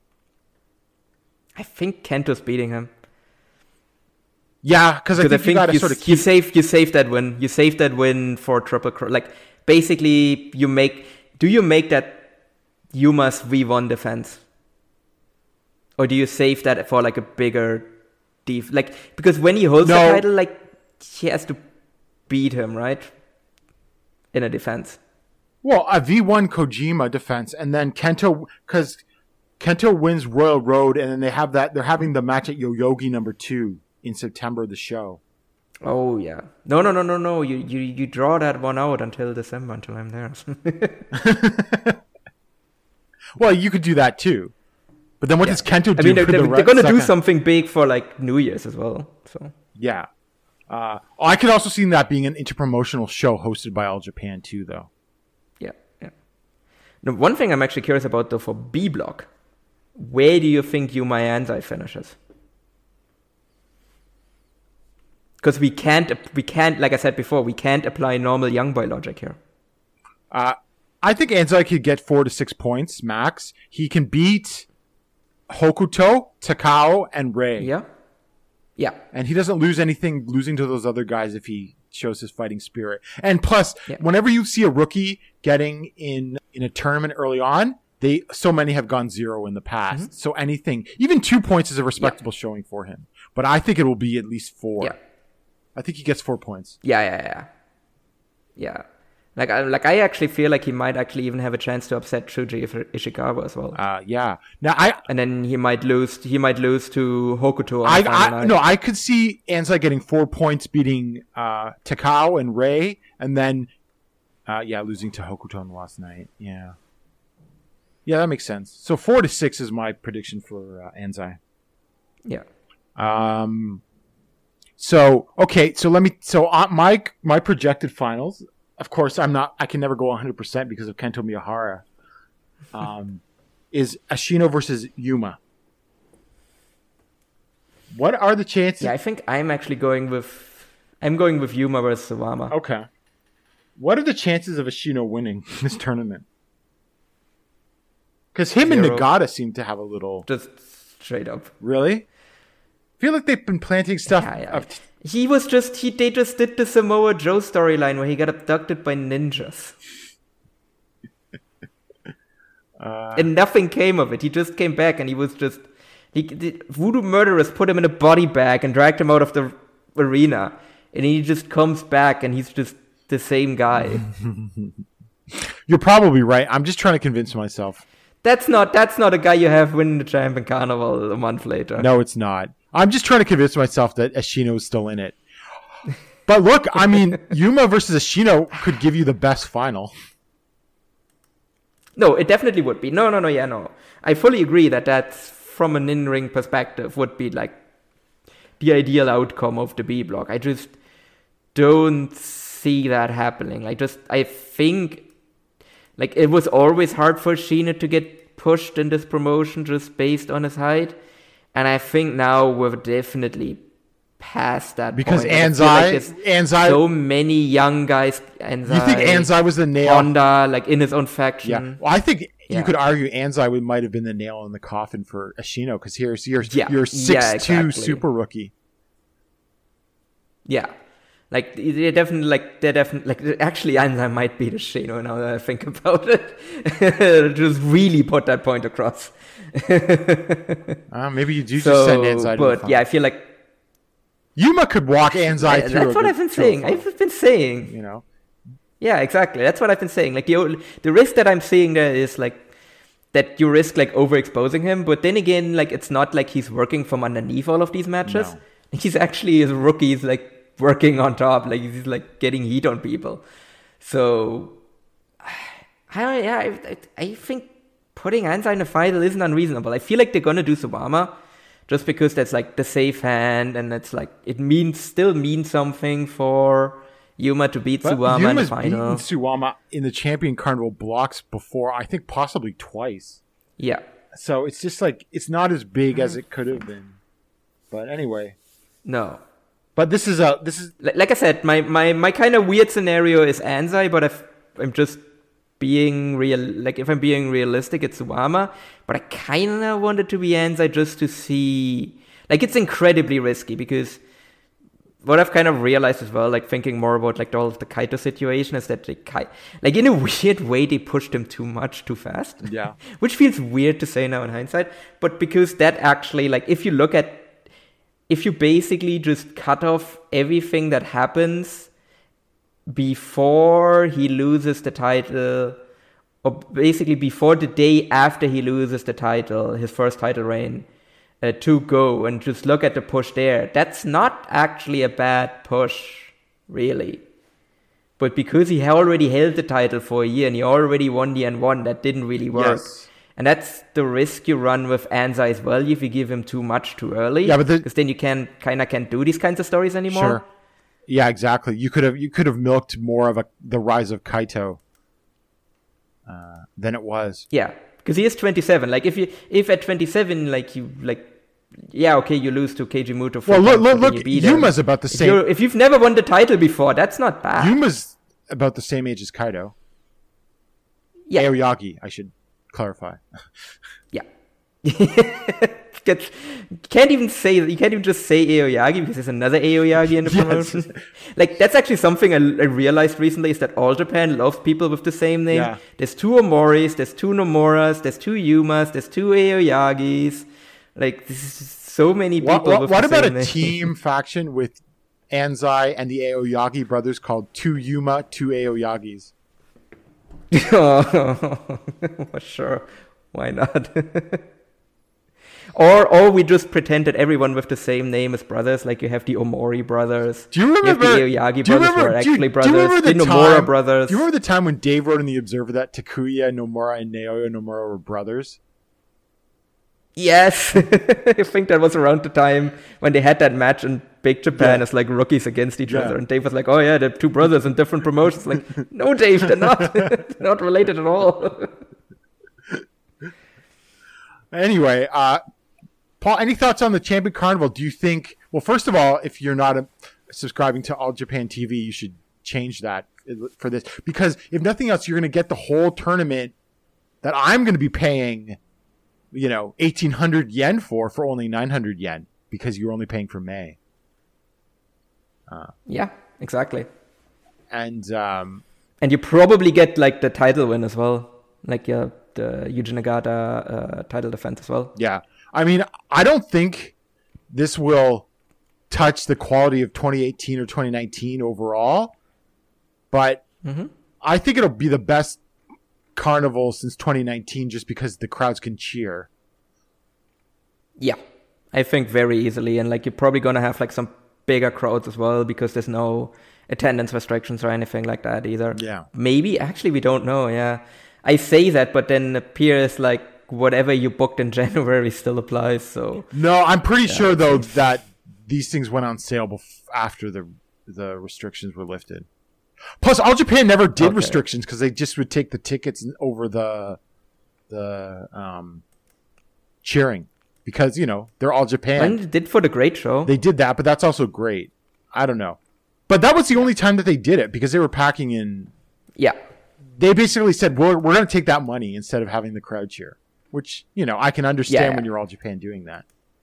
I think Kento's beating him. Yeah, because I Because I think, think you got to you, sort of you keep. save you save that win. You save that win for Triple Crown. Like basically, you make. Do you make that Yuma's V one defense, or do you save that for like a bigger def? Like because when he holds No. the title, like he has to beat him, right? In a defense. Well, a V one Kojima defense, and then Kento, because Kento wins Royal Road, and then they have that. They're having the match at Yoyogi number two in September of the show. Oh yeah. No no no no no. You you you draw that one out until December until I'm there. Well, you could do that too, but then what does Kento do? I mean, they're, for they're, the they're gonna do second- something big for like New Year's as well. So Yeah. Uh, I could also see that being an interpromotional show hosted by All Japan too, though. yeah yeah. Now, one thing I'm actually curious about though for B block, where do you think Yuma Anzai finishes? Because we can't we can't like I said before we can't apply normal young boy logic here. Uh, I think Anzai could get four to six points max. He can beat Hokuto, Takao, and Ray. Yeah. Yeah. And he doesn't lose anything losing to those other guys if he shows his fighting spirit. And plus, Yeah. whenever you see a rookie getting in in a tournament early on, they so many have gone zero in the past. Mm-hmm. So anything, even two points is a respectable showing for him. But I think it will be at least four. Yeah. I think he gets four points. Yeah, yeah, yeah. Yeah. Like I like I actually feel like he might actually even have a chance to upset Shuji Ishikawa as well. Uh, yeah. Now I, And then he might lose he might lose to Hokuto on I, the final I night. no, I could see Anzai getting four points beating uh, Takao and Ray, and then uh, yeah, losing to Hokuto on the last night. Yeah, yeah, that makes sense. So four to six is my prediction for uh, Anzai. Yeah. Um, so okay, so let me. So uh, my my projected finals. Of course, I'm not. I can never go one hundred percent because of Kento Miyahara. Um, is Ashino versus Yuma. What are the chances? Yeah, I think I'm actually going with I'm going with Yuma versus Suwama. Okay. What are the chances of Ashino winning this tournament? Because him Zero. and Nagata seem to have a little. Just straight up. Really? I feel like they've been planting stuff. Yeah, yeah. Of, He was just he they just did the Samoa Joe storyline where he got abducted by ninjas. uh, And nothing came of it. He just came back and he was just he the voodoo murderers put him in a body bag and dragged him out of the arena. And he just comes back and he's just the same guy. you're probably right. I'm just trying to convince myself. That's not that's not a guy you have winning the Champion Carnival a month later. No, it's not. I'm just trying to convince myself that Ashino is still in it. But look, I mean, Yuma versus Ashino could give you the best final. No, it definitely would be. No, no, no, yeah, no. I fully agree that that's, from an in-ring perspective, would be, like, the ideal outcome of the B block. I just don't see that happening. I just, I think, like, it was always hard for Sheena to get pushed in this promotion just based on his height. And I think now we're definitely past that Because point. Like, I feel Anzai, like there's Anzai, so many young guys. Anzai, you think Anzai was the nail? Honda, like, in his own faction. Yeah, well, I think Yeah. you could argue Anzai would might have been the nail in the coffin for Ashino because here's your Yeah. your Yeah, six two exactly. super rookie. Yeah, like they definitely, like they're definitely, like actually, Anzai might be the Shino now that I think about it. Just really put that point across. Uh, maybe you do so, just send Anzai to the but final. yeah, I feel like Yuma could walk Anzai I- through. that's a what good- I've been to a saying. final, I've been saying. You know, Yeah, exactly. That's what I've been saying. Like the o- the risk that I'm seeing there is like that you risk like overexposing him, but then again, like it's not like he's working from underneath all of these matches. No. He's actually as a rookie, he's like working on top, like he's like getting heat on people. So, I yeah, I, I, I think putting Anzai in a final isn't unreasonable. I feel like they're gonna do Suwama, just because that's like the safe hand, and it's like it means still means something for Yuma to beat but Suwama Yuma's in the beaten final. Suwama in the Champion Carnival blocks before. I think possibly twice. Yeah. So it's just like it's not as big as it could have been. But anyway, No. but this is a this is Like, like I said, my, my, my kind of weird scenario is Anzai, but I've, I'm just being real, like if I'm being realistic, it's Suwama. But I kind of wanted to be Anzai just to see, like it's incredibly risky because what I've kind of realized as well, like thinking more about like all of the Kaito situation, is that like, Kai- like in a weird way they pushed him too much too fast. Yeah. Which feels weird to say now in hindsight, but because that actually, like if you look at, if you basically just cut off everything that happens before he loses the title, or basically before the day after he loses the title, his first title reign, uh, to Go, and just look at the push there, that's not actually a bad push, really. But because he already held the title for a year and he already won the N one, that didn't really work. Yes. And that's the risk you run with Anzai as well if you give him too much too early. Yeah, but the- because then you can kind of can't do these kinds of stories anymore. Sure. Yeah, exactly. You could have you could have milked more of a the rise of Kaito uh, than it was. Yeah, because he is twenty-seven. Like if you if at twenty-seven, like you like, yeah, okay, you lose to Keiji Muto. Well, look, look, look you beat him. Yuma's about the If, same. you're, if you've never won the title before, that's not bad. Yuma's about the same age as Kaito. yeah, Aoyagi, I should clarify. yeah. Gets, can't even say you can't even just say Aoyagi because there's another Aoyagi in the Yes. promotion. Like that's actually something I, I realized recently is that All Japan loves people with the same name. Yeah. There's two Omoris, there's two Nomuras, there's two Yumas, there's two Aoyagis. Like this is so many people. What, what, with what the about same a name. team faction with Anzai and the Aoyagi brothers called Two Yuma, Two Aoyagis? Oh, sure, why not? Or or we just pretend that everyone with the same name is brothers, like you have the Omori brothers. Do you remember You have the Aoyagi do you brothers who remember- are do you- actually do brothers. you remember the the Nomura time- brothers. Do you remember the time when Dave wrote in the Observer that Takuya, Nomura, and Naoya Nomura were brothers? Yes, I think that was around the time when they had that match in Big Japan Yeah. as like rookies against each Yeah. other, and Dave was like, "Oh yeah, they're two brothers in different promotions." Like, no, Dave, they're not. They're not related at all. Anyway, uh, Paul, any thoughts on the Champion Carnival? Do you think, well, first of all, if you're not a, subscribing to All Japan T V, you should change that for this. Because if nothing else, you're going to get the whole tournament that I'm going to be paying, you know, eighteen hundred yen for, for only nine hundred yen, because you're only paying for May. Yeah, exactly. And, um, And you probably get like the title win as well, like uh, the Yuji Nagata uh, title defense as well. yeah. I mean, I don't think this will touch the quality of twenty eighteen or twenty nineteen overall, but Mm-hmm. I think it'll be the best carnival since twenty nineteen just because the crowds can cheer. Yeah, I think very easily, and like you're probably gonna have like some bigger crowds as well because there's no attendance restrictions or anything like that either. Yeah. Maybe actually we don't know. Yeah, I say that, but then it appears like whatever you booked in January still applies. So No, I'm pretty sure though that these things went on sale bef- after the the restrictions were lifted. Plus, All Japan never did Okay. restrictions because they just would take the tickets over the the um, cheering because you know they're All Japan. and it did for the Great Show. They did that, but that's also great. I don't know, but that was the only time that they did it because they were packing in. yeah, They basically said, "We're we're going to take that money instead of having the crowd cheer," which you know I can understand Yeah. when you're All Japan doing that.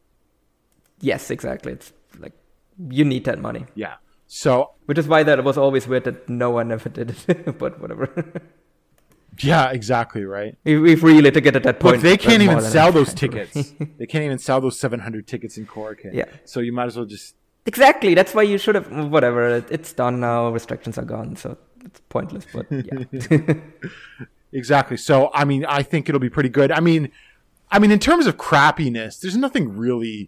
yes, exactly. It's like you need that money, Yeah. So which is why that was always weird that no one ever did it. But whatever. yeah, exactly right. we, we've really to get at that point. Look, they can't uh, even more than sell enough those time. tickets. They can't even sell those seven hundred tickets in Korakuen. Yeah. So you might as well just. Exactly. That's why you should have. Whatever. It, it's done now. Restrictions are gone, so it's pointless. But yeah. Exactly. So I mean, I think it'll be pretty good. I mean, I mean, in terms of crappiness, there's nothing really.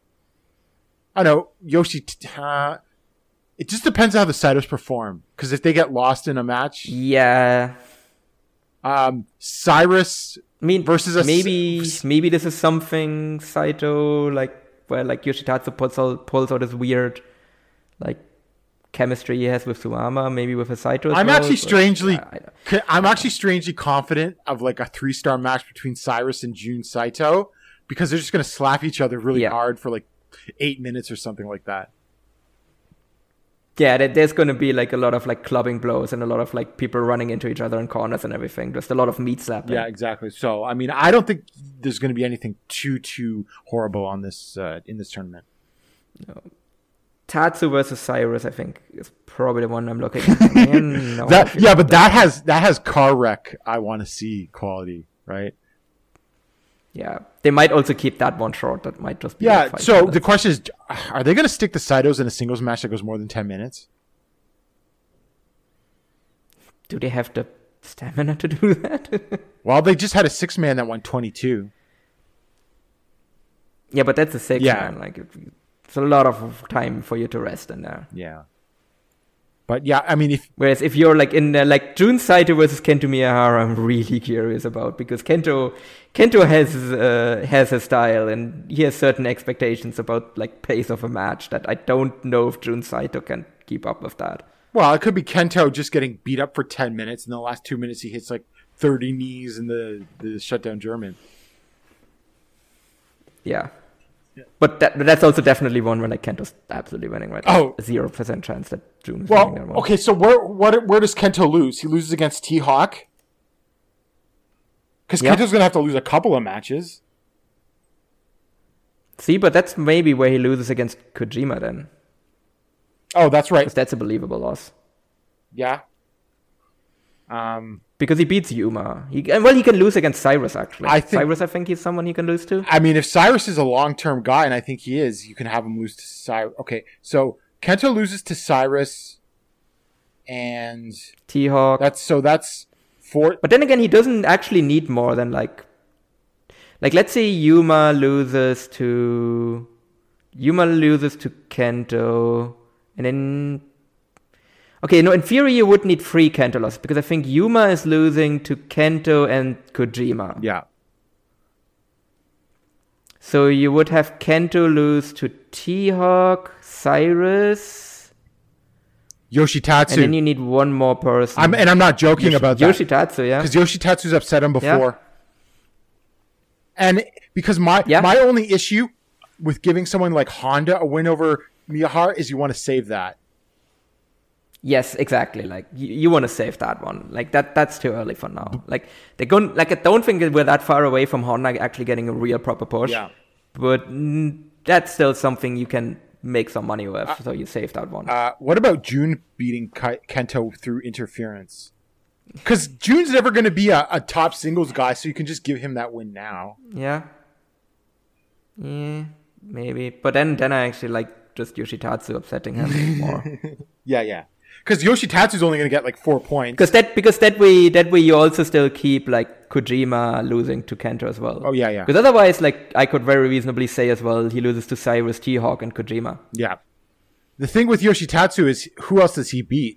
I don't know Yoshi. Uh, it just depends how the Saitos perform. Because if they get lost in a match, yeah. um, Cyrus I mean, versus a maybe s- maybe this is something Saito like where like Yoshitatsu pulls out pulls out this weird like chemistry he has with Suwama, maybe with a Saito. As I'm well, actually but, strangely, yeah, I- c- I'm actually strangely confident of like a three star match between Cyrus and Jun Saito because they're just going to slap each other really Yeah. hard for like eight minutes or something like that. yeah, there, there's going to be like a lot of like clubbing blows and a lot of like people running into each other in corners and everything. Just a lot of meat slapping. Yeah, exactly. So, I mean, I don't think there's going to be anything too, too horrible on this uh, in this tournament. No. Tatsu versus Cyrus, I think, is probably the one I'm looking at. Man, no, that, yeah, but that has that has car wreck. I want to see quality, right? Yeah, they might also keep that one short. That might just be yeah. Like so minutes. The question is, are they going to stick the Saitos in a singles match that goes more than ten minutes? Do they have the stamina to do that? Well, they just had a six man that won twenty-two. Yeah, but that's a six Yeah. man. Like it's a lot of time for you to rest in there. Yeah. But yeah, I mean, if Whereas if you're like in there, like Jun Saito versus Kento Miyahara, I'm really curious about because Kento, Kento has uh, has a style and he has certain expectations about like pace of a match that I don't know if Jun Saito can keep up with that. well, it could be Kento just getting beat up for ten minutes, and the last two minutes he hits like thirty knees in the the shutdown German. Yeah. But that but that's also definitely one where like Kento's absolutely winning, right? Oh. Zero percent chance that Jun is winning that Well, one. okay, so where what where does Kento lose? He loses against T-Hawk? Because Yeah. Kento's going to have to lose a couple of matches. See, but that's maybe where he loses against Kojima then. Oh, that's right. Because that's a believable loss. Yeah. Um, Because he beats Yuma. He, and well, he can lose against Cyrus, actually. I think- Cyrus, I think he's someone he can lose to. I mean, if Cyrus is a long-term guy, and I think he is, you can have him lose to Cyrus. Okay, so Kento loses to Cyrus, and T-Hawk. that's so that's four. But then again, he doesn't actually need more than like... Like, let's say Yuma loses to... Yuma loses to Kento. And then... Okay, no, in theory you would need three Kento losses. Because I think Yuma is losing to Kento and Kojima. Yeah. So you would have Kento lose to T-Hawk, Cyrus... Yoshitatsu. And then you need one more person. I'm and I'm not joking Yoshi- about that. Yoshitatsu, yeah. Because Yoshitatsu's upset him before. And because my Yeah. my only issue with giving someone like Honda a win over Miyahara is you want to save that. Yes, exactly. Like you, you want to save that one. Like that. That's too early for now. Like they're going. Like I don't think that we're that far away from Honda actually getting a real proper push. Yeah. But mm, that's still something you can make some money with. Uh, so you save that one. Uh, what about Jun beating Kai- Kento through interference? Because Jun's never going to be a, a top singles guy, so you can just give him that win now. Yeah. Yeah. Maybe. But then, then I actually like just Yoshitatsu upsetting him more. Yeah, yeah. Because Yoshitatsu's only going to get like four points. Because that because that way that way you also still keep like Kojima losing to Kento as well. Oh yeah, yeah. Because otherwise, like I could very reasonably say as well, he loses to Cyrus, T-Hawk, and Kojima. Yeah. The thing with Yoshitatsu is who else does he beat?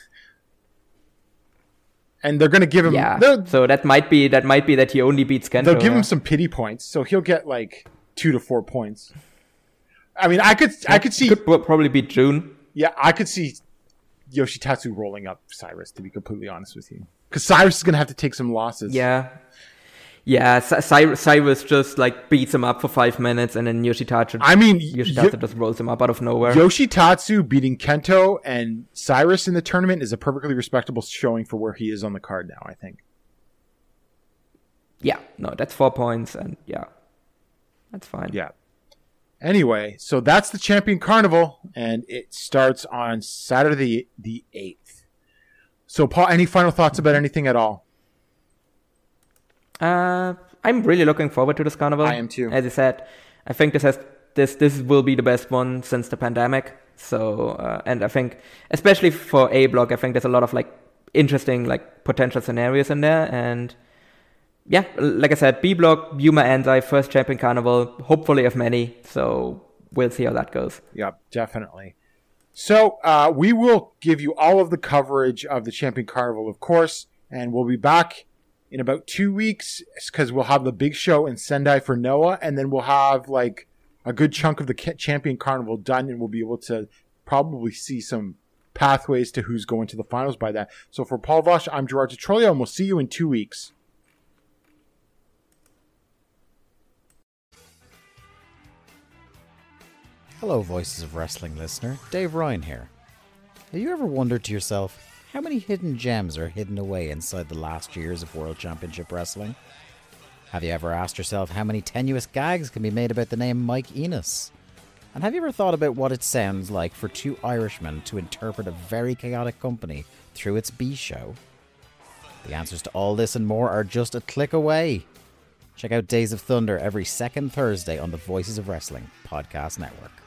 And they're going to give him. Yeah. they'll- So that might be that might be that he only beats Kento. They'll give yeah. him some pity points, so he'll get like two to four points. I mean, I could, I could see, Could pro- probably beat June. yeah, I could see Yoshitatsu rolling up Cyrus. To be completely honest with you, because Cyrus is gonna have to take some losses. Yeah. Yeah, Cy- Cy- Cyrus just like beats him up for five minutes, and then Yoshitatsu. I mean, Yoshitatsu Yo- just rolls him up out of nowhere. Yoshitatsu beating Kento and Cyrus in the tournament is a perfectly respectable showing for where he is on the card now. I think. Yeah, no, that's four points, and yeah, that's fine. Yeah. Anyway, so that's the Champion Carnival, and it starts on Saturday the eighth. So, Paul, any final thoughts about anything at all? Uh, I'm really looking forward to this carnival. I am too. As I said, I think this has this this will be the best one since the pandemic. So, uh, and I think especially for A Block, I think there's a lot of like interesting like potential scenarios in there. And yeah, like I said, B Block, Yuma Enzai, first Champion Carnival, hopefully of many. So we'll see how that goes. Yeah, definitely. So uh, we will give you all of the coverage of the Champion Carnival, of course, and we'll be back in about two weeks because we'll have the big show in Sendai for Noah, and then we'll have like a good chunk of the Champion Carnival done, and we'll be able to probably see some pathways to who's going to the finals by that. So for Paul Vosh, I'm Gerard Detrolio, and we'll see you in two weeks. Hello, Voices of Wrestling listener. Dave Ryan here. Have you ever wondered to yourself how many hidden gems are hidden away inside the last years of World Championship Wrestling? Have you ever asked yourself how many tenuous gags can be made about the name Mike Enos? And have you ever thought about what it sounds like for two Irishmen to interpret a very chaotic company through its B-show? The answers to all this and more are just a click away. Check out Days of Thunder every second Thursday on the Voices of Wrestling Podcast Network.